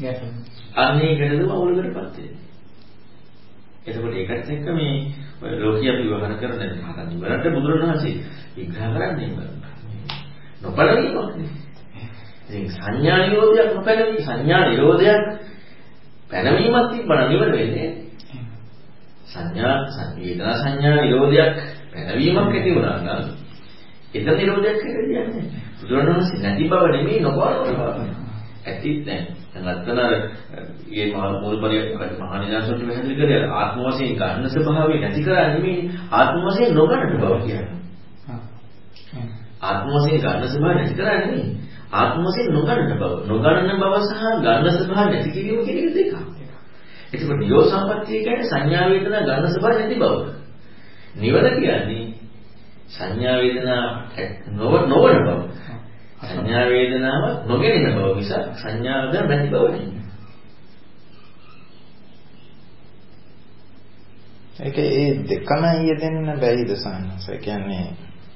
S1: අන්නේ ගැටලුව අවුලකටපත් වෙන්නේ. එතකොට ඒකත් එක්ක මේ ලෝකීය අපි විවහාර කරන රහතන් ඉවරට බුදුරණවහන්සේ විග්‍රහ කරන්නේ නොපැළවීමක් නේ. ඉතින් සංඥා නිරෝධයක් නොපැළවීම සංඥා නිරෝධයක් පැනවීමක් තිබ්බනම් ඉවර වෙන්නේ. සංඥා සංවේදනා සංඥා නිරෝධයක් පැනවීමක් ඇති වුණා නම් එතන නිරෝධයක් කියලා කියන්නේ. බුදුරණවහන්සේ නැති බව නෙමෙයි නොපාරවන බව. ඇතිත් නැහැ. දැන් අත්තන මේ මූල පරිවර්තන මහා නිදාසොත් පැහැදිලි කරේ ආත්ම වශයෙන් ගන්න ස්වභාවය නැති කරා නෙමෙයි ආත්ම වශයෙන් නොගන්න බව කියන්නේ. ආත්ම වශයෙන් ගන්න ස්වභාවය නැති කරන්නේ නෙමෙයි. ආත්ම වශයෙන් නොගන්න බව. නොගන්න බව සහ ගන්න ස්වභාවය නැති කිරීම කියන එක දෙකක්. ඒකෝ නිරෝධ සම්පත්තිය කියන්නේ සංඥා වේදනා ගන්න ස්වභාවය නැති බව. නිවන කියන්නේ සංඥා වේදනා නොවන බව. සංඥා වේදනාව නොගෙනෙන බව නිසා සංඥා වේදනා නැති බව නෙමෙයි.
S2: ඒ දෙකම යෙදෙන්න බැයිද සානස? ඒ කියන්නේ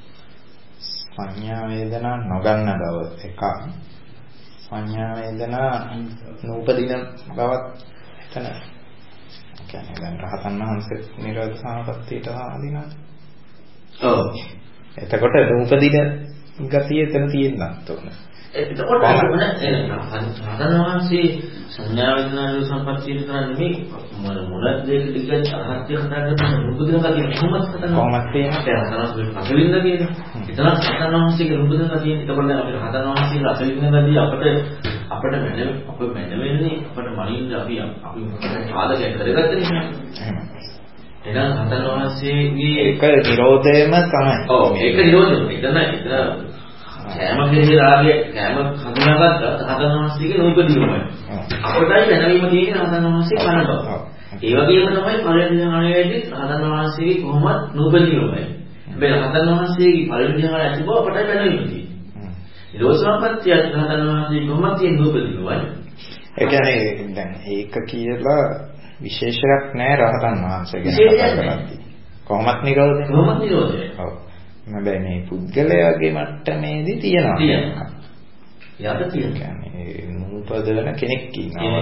S2: සංඥා වේදනා නොගන්න බව එකක්, සංඥා වේදනා නූපදින බවක් එතන. ඒ කියන්නේ දැන් රහතන් වහන්සේ නිරෝධ සමාපත්තියට ආදිනවා.
S1: ඔව්.
S2: එතකොට නූපදින ගතිය එතන තියෙන්නත් ඕන.
S1: එතකොට රහතන් වහන්සේ සංඥා වේදනා සම්පත්තිය කරන්නේ මොනවද දෙක දිගට අහත්ය කතා කරන රුබුදන කතිය කොහොමද තියෙන්නේ? අසලින්ද කියන්නේ. එතන රහතන් වහන්සේගේ රුබුදන කතිය. එතකොට අපි රහතන් වහන්සේගේ අසලින්ද කතිය අපිට මැනෙන්නේ අපිට මනින්න අපි ආදකයක් කරගත්ත නිසා. එහෙනම් රහතන් වහන්සේගේ
S2: එක නිරෝධයම තමයි.
S1: ඔව් ඒක නිරෝධය. එතන කෑම කෙරෙහි රාගය කෑම හඳුනාගත්ත රහතන් වහන්සේගේ නූපදීමයි. අපටයි දැනවීම තියෙන්නේ රහතන් වහන්සේ කන බව. ඒ වගේම තමයි පළවෙනි ධ්‍යානයේදී රහතන් වහන්සේගේ කොහොමද නූපදීමයි. හැබැයි රහතන් වහන්සේගේ පළවෙනි ධ්‍යානය ඇති බව අපටයි දැනවීම තියෙන්නේ. නිරෝධ සම්පත්තිය රහතන් වහන්සේ කොහොමද තියෙන නූපදීමයි.
S2: ඒ කියන්නේ දැන් ඒක කියලා විශේෂයක් නැහැ රහතන් වහන්සේ ගැන කතා කරද්දී. කොහොමත් නිරෝධය.
S1: කොහොමත් නිරෝධය.
S2: ඔව්. හැබැයි මේ පුද්ගලයාගේ මට්ටමේදී තියෙනවා.
S1: තියෙනවා. යද තියෙනවා.
S2: කියන්නේ නූපදවන කෙනෙක් ඉන්නවා.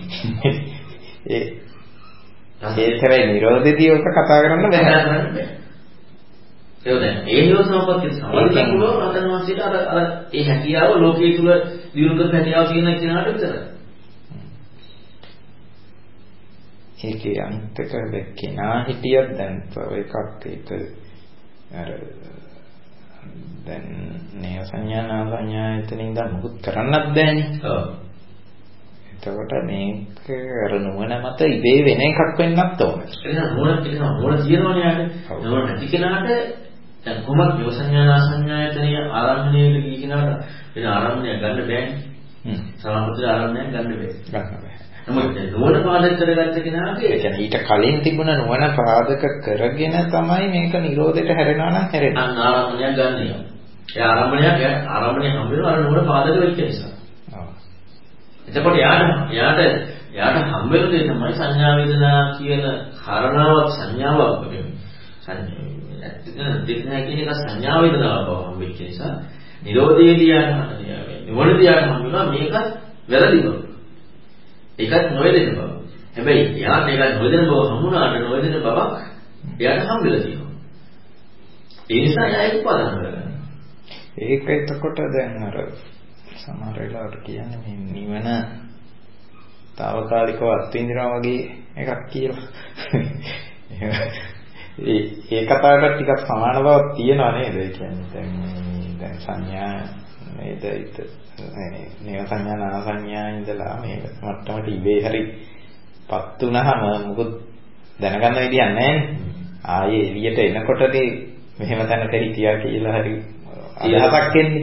S2: ඒතරයි නිරෝධයේදී ඔක කතා කරන්න බෑ.
S1: ඒ නිරෝධසමපත්තිය සමහරවිට පුළුවන් රහතන් වහන්සේට අර ඒ හැකියාව ලෝකයේ තුල දියුණු කරන හැකියාව තියෙන කෙනාට විතරයි.
S2: ඒකේ අන්තික කෙනා හිටියත් දැන් තව එකක් ඒක අර දැන් නේව සංඥා සංඥා එතන ඉඳන් මුකුත් කරන්නත් බෑනේ.
S1: ඔව්.
S2: එතකොට මේක අර නුවණ මත ඉබේ වෙන එකක් වෙන්නත් ඕන.
S1: එහෙනම් නුවණ තියෙනවනේ යාට. නුවණ නැති කෙනාට දැන් කොහොමද නේව සංඥා සංඥා එතනිය ආරම්භණයට ගිය කෙනාට වෙන ආරම්භණයක් ගන්න බෑනේ. සමාපත්තිය ආරම්භණයක් ගන්න බෑ.
S2: ගන්න බෑ.
S1: නමුත් නුවණ පාදක කරගත්ත කෙනාගේ
S2: ඒ කියන්නේ ඊට කලින් තිබුණ නුවණ පාදක කරගෙන තමයි මේක නිරෝධයට හැරෙනවා නම් හැරෙන්නේ.
S1: අන්න ආරම්භණයක් ගන්න එක. ඒ ආරම්භණය හම්බ වෙනවා අර නුවණ පාදක වෙච්ච නිසා.
S2: ඔව්.
S1: එතකොට යාට හම්බ වෙන දේ තමයි සංඥා වේදනා කියන කාරණාවක් සංඥාවක් වගේ. සංඥා කියන එක සංඥා වේදනාවක් හම්බෙච්ච නිසා නිරෝධයේදී නුවණදී යාට හම්බ වෙනවා මේක වැරදි බව. ඒකත් නොවැදෙන බව. හැබැයි යාට ඒක නොවැදෙන බව හමුනාට නොවැදෙන බවක් එයාට හම්බෙලා තියෙනවා. ඒ නිසා එයා ඒක උපාදාන කරගන්නවා.
S2: ඒක එතකොට දැන් අර සමහර වෙලාවට කියන්නේ මේ නිවන తాවකාලිකව අත්විඳිනවා වගේ එකක් කියලා. ඒ කතාවකට ටිකක් සමාන බවක් තියෙනවා නේද? ඒ කියන්නේ දැන් සංඥා නේද? නේව සංඥා නාම සංඥා ඉඳලා මේ මට්ටමට ඉබේ හරිපත් වුණාම මොකද දැනගන්න විදියක් නැහැ. ආයේ එළියට එනකොටදී මෙහෙම තැනක හිටියා කියලා හරි අදහසක් එන්නේ.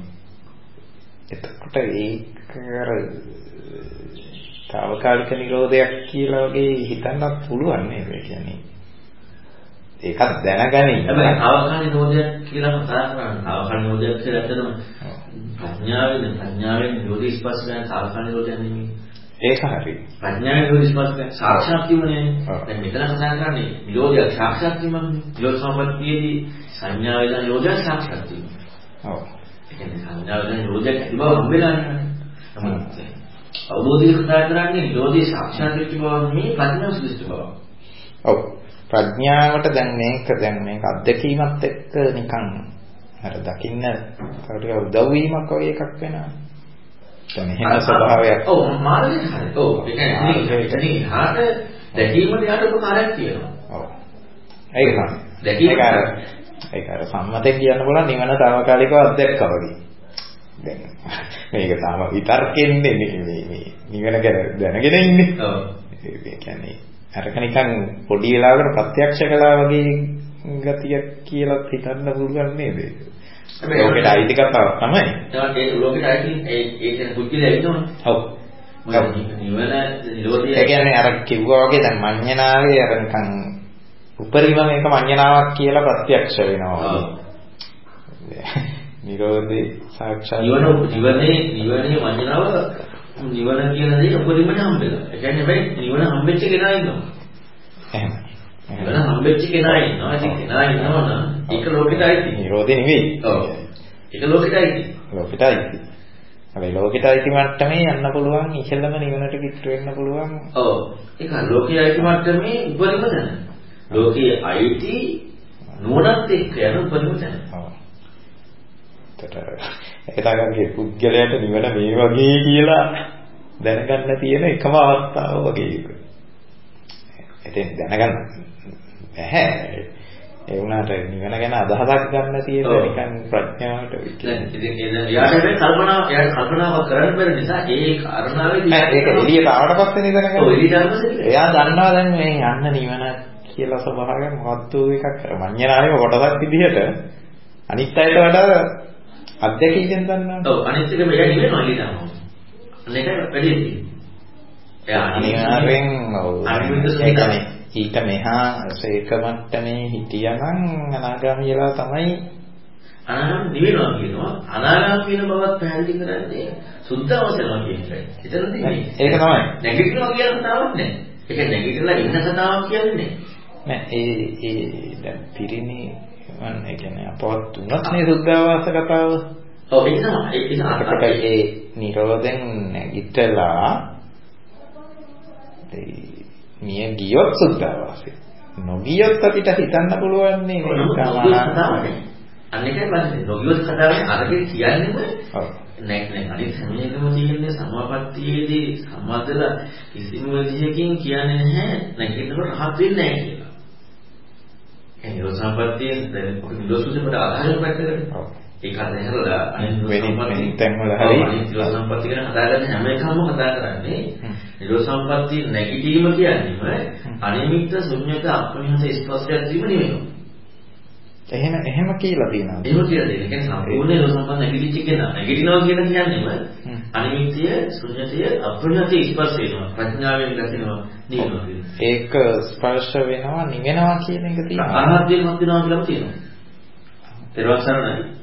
S2: එතකොට ඒක අර తాවකාලික නිරෝධයක් කියලා වගේ හිතන්නත් පුළුවන් නේද? ඒ කියන්නේ ඒකත් දැනගනින්න.
S1: හැබැයි తాවකාලික නිරෝධයක් කියලා කතා කරන්නේ తాවකාලික නිරෝධයක් කියලා ඇත්තටම ප්‍රඥාවෙන් නිරෝධ ස්පර්ශ ගන්න తాවකාලික නිරෝධයක් නෙමෙයි. ඒක හරි. ප්‍රඥාවෙන් නිරෝධ ස්පර්ශ ගන්න සාක්ෂාත් වීමනේ. දැන් මෙතන කතා කරන්නේ නිරෝධයක් සාක්ෂාත් වීමනේ. නිරෝධ සම්පත්තියේදී සංඥා වේදනා නිරෝධයක් සාක්ෂාත් වීම. ඔව්. ඒ කියන්නේ සංඥා වේදනා නිරෝධයක් ඇති බව හම්බෙලා නැහැ. නමුත් අවබෝධය කතා කරන්නේ නිරෝධී සාක්ෂාත් වෙච්ච බව නෙමෙයි ප්‍රඥාව සුදුසු බව.
S2: ඔව්. ප්‍රඥාවට දැන් මේක අත්දැකීමත් එක්ක නිකන් අර දකින්න තව ටික උදව් වීමක් වගේ එකක් වෙනවා. දැන් එහෙම ස්වභාවයක්.
S1: ඔව් මාර්ගය හරි. ඔව් ඒ කියන්නේ හාට දැකීමට යාට උපකාරයක් තියෙනවා. ඔව්. ඒක තමයි. දැකීම
S2: ඒක අර සම්මතයෙන් කියන්න බලන්න නිවන తాවකාලිකව අත්දැක්කා වගේ. දැන් මේක තාම විතර්කෙන්නේ මේ නිවන ගැන දැනගෙන ඉන්නේ. ඔව්. ඒ කියන්නේ අරක නිකන් පොඩි වෙලාවකට ප්‍රත්‍යක්ෂ කළා වගේ ගතියක් කියලා හිතන්න පුළුවන් නේද? ලෝකෙට අයිති කතාවක් තමයි.
S1: ඒක ලෝකෙට අයිති ඒ කියන්නේ පුද්ගලයා ඉන්නවනේ.
S2: ඔව්.
S1: නිවන නිරෝධය.
S2: ඒ කියන්නේ අර කිව්වා වගේ දැන් මඤ්ඤණාවේ අර නිකන් උපරිම මේක මඤ්ඤණාවක් කියලා ප්‍රත්‍යක්ෂ වෙනවා. නිරෝධේ සාක්ෂාත්
S1: නිවනේ මඤ්ඤණාව නිවන කියන දේ උපරිමට හම්බෙලා. ඒ කියන්නේ හැබැයි නිවන හම්බෙච්ච කෙනා ඉන්නවා. එහෙම. නිවන හම්බෙච්ච කෙනා ඉන්නවා. ඒ කෙනා ඉන්නවනම් ඒක ලෝකෙට අයිති.
S2: නිරෝධේ නෙවෙයි.
S1: ඔව්. ඒක ලෝකෙට අයිති.
S2: ලෝකෙට අයිති. හැබැයි ලෝකෙට අයිති මට්ටමේ යන්න පුළුවන් ඉහළම නිවනට කිට්ටු වෙන්න පුළුවන්.
S1: ඔව්. ඒක ලෝකයේ අයිති මට්ටමේ උපරිම තැන. ලෝකයේ අයිති නුවණත් එක්ක යන උපරිම තැන.
S2: ඔව්. ඒකටගේ පුද්ගලයාට නිවන මේ වගේ කියලා දැනගන්න තියෙන එකම අවස්ථාව වගේ එක. එතෙන් දැනගන්න බැහැ. ඒ වුණාට නිවන ගැන අදහසක් ගන්න තියෙන නිකන් ප්‍රඥාවට
S1: විතරයි. ඉතින් එයාට කල්පනාවක් කරන්න බැරි නිසා ඒ කාරණාවේදී
S2: ඒක එළියට ආවට පස්සේ නේද දැනගන්නේ.
S1: ඔව් එළියට ආවට පස්සේ.
S2: එයා දන්නවා දැන් මේ යන්න නිවන කියලා ස්වභාවය මොකක්ද එකක් කර මඤ්ඤණාවේ කොටසක් විදිහට අනිත් අයට වඩා අධ්‍යක්ෂයෙන් දන්නවා.
S1: ඔව් අනිත් එක මෙයා නිවෙනවා ඊටම. අනේක වැඩි තියෙනවා. එයා
S2: අනිවාර්යෙන් ඔව් ඊට මෙහා ඒක මට්ටමේ හිටියනම් අනාගාමී වෙලා තමයි
S1: අනාගාමී නිවෙනවා කියනවා. අනාගාමී වෙන බවත් පැහැදිලි කරන්නේ සුද්ධ අවසනවා කියන එකයි. එතනදී
S2: ඒක තමයි.
S1: නැගිටිනවා කියන කතාවක් නෑ. ඒක නැගිටලා ඉන්න කතාවක් කියන්නේ
S2: නෑ. ඒ දැන් පිරිණි ඒ කියන්නේ අපවත් උනත් නේ සුද්ධාවාස කතාව.
S1: ඔව් ඒක තමයි.
S2: ඒ නිරෝධෙන් නැගිටලා මිය ගියොත් සුද්ධාවාසය. නොගියොත් අපිට හිතන්න පුළුවන් නේ මේක සමානයි.
S1: අනිකේ බලන්න නොගියොත් කතාවේ අරගෙන කියන්නේම නෑ අනිත් හැමෙකම තියෙන්නේ සමාපත්තියේදී සම්මතලා කිසිම විදිහකින් කියන්නේ නැහැ නැගිටිනකොට රහත් වෙන්නේ නැහැ කියලා. ඒ සම්පත්තිය දැන් නිරෝධසුසුමට ආධාරයක් පැත්තකට. ඒක අතහැරලා අනිත් සම්පත්තිය
S2: තැන් වල හරි
S1: නිරෝධ සම්පත්තිය ගැන හදාගන්න හැම එකම කතා කරන්නේ නිරෝධ සම්පත්තිය නැගිටීම කියන්නේම අනිමිත්ත ශුන්‍යත අප්‍රණිහත ස්පර්ශයක් වීම නෙවෙයි.
S2: එහෙම කියලා තියෙනවා.
S1: එහෙම කියලා දෙන්නේ. ඒ කියන්නේ සම්පූර්ණ නිරෝධ සම්පන්න නැගිටිච්ච කෙනා නැගිටිනවා කියලා කියන්නේම අනිමිත්‍ය ශුන්‍යතය අප්‍රණිහත ස්පර්ශ වෙනවා. ප්‍රඥාවෙන් දැකෙනවා නිවනවා කියන්නේ.
S2: ඒක ස්පර්ශ වෙනවා නිවෙනවා කියන එක තියෙනවා.
S1: අනාත්මයක් වෙනවා කියලා තියෙනවා. ඊට පස්සේ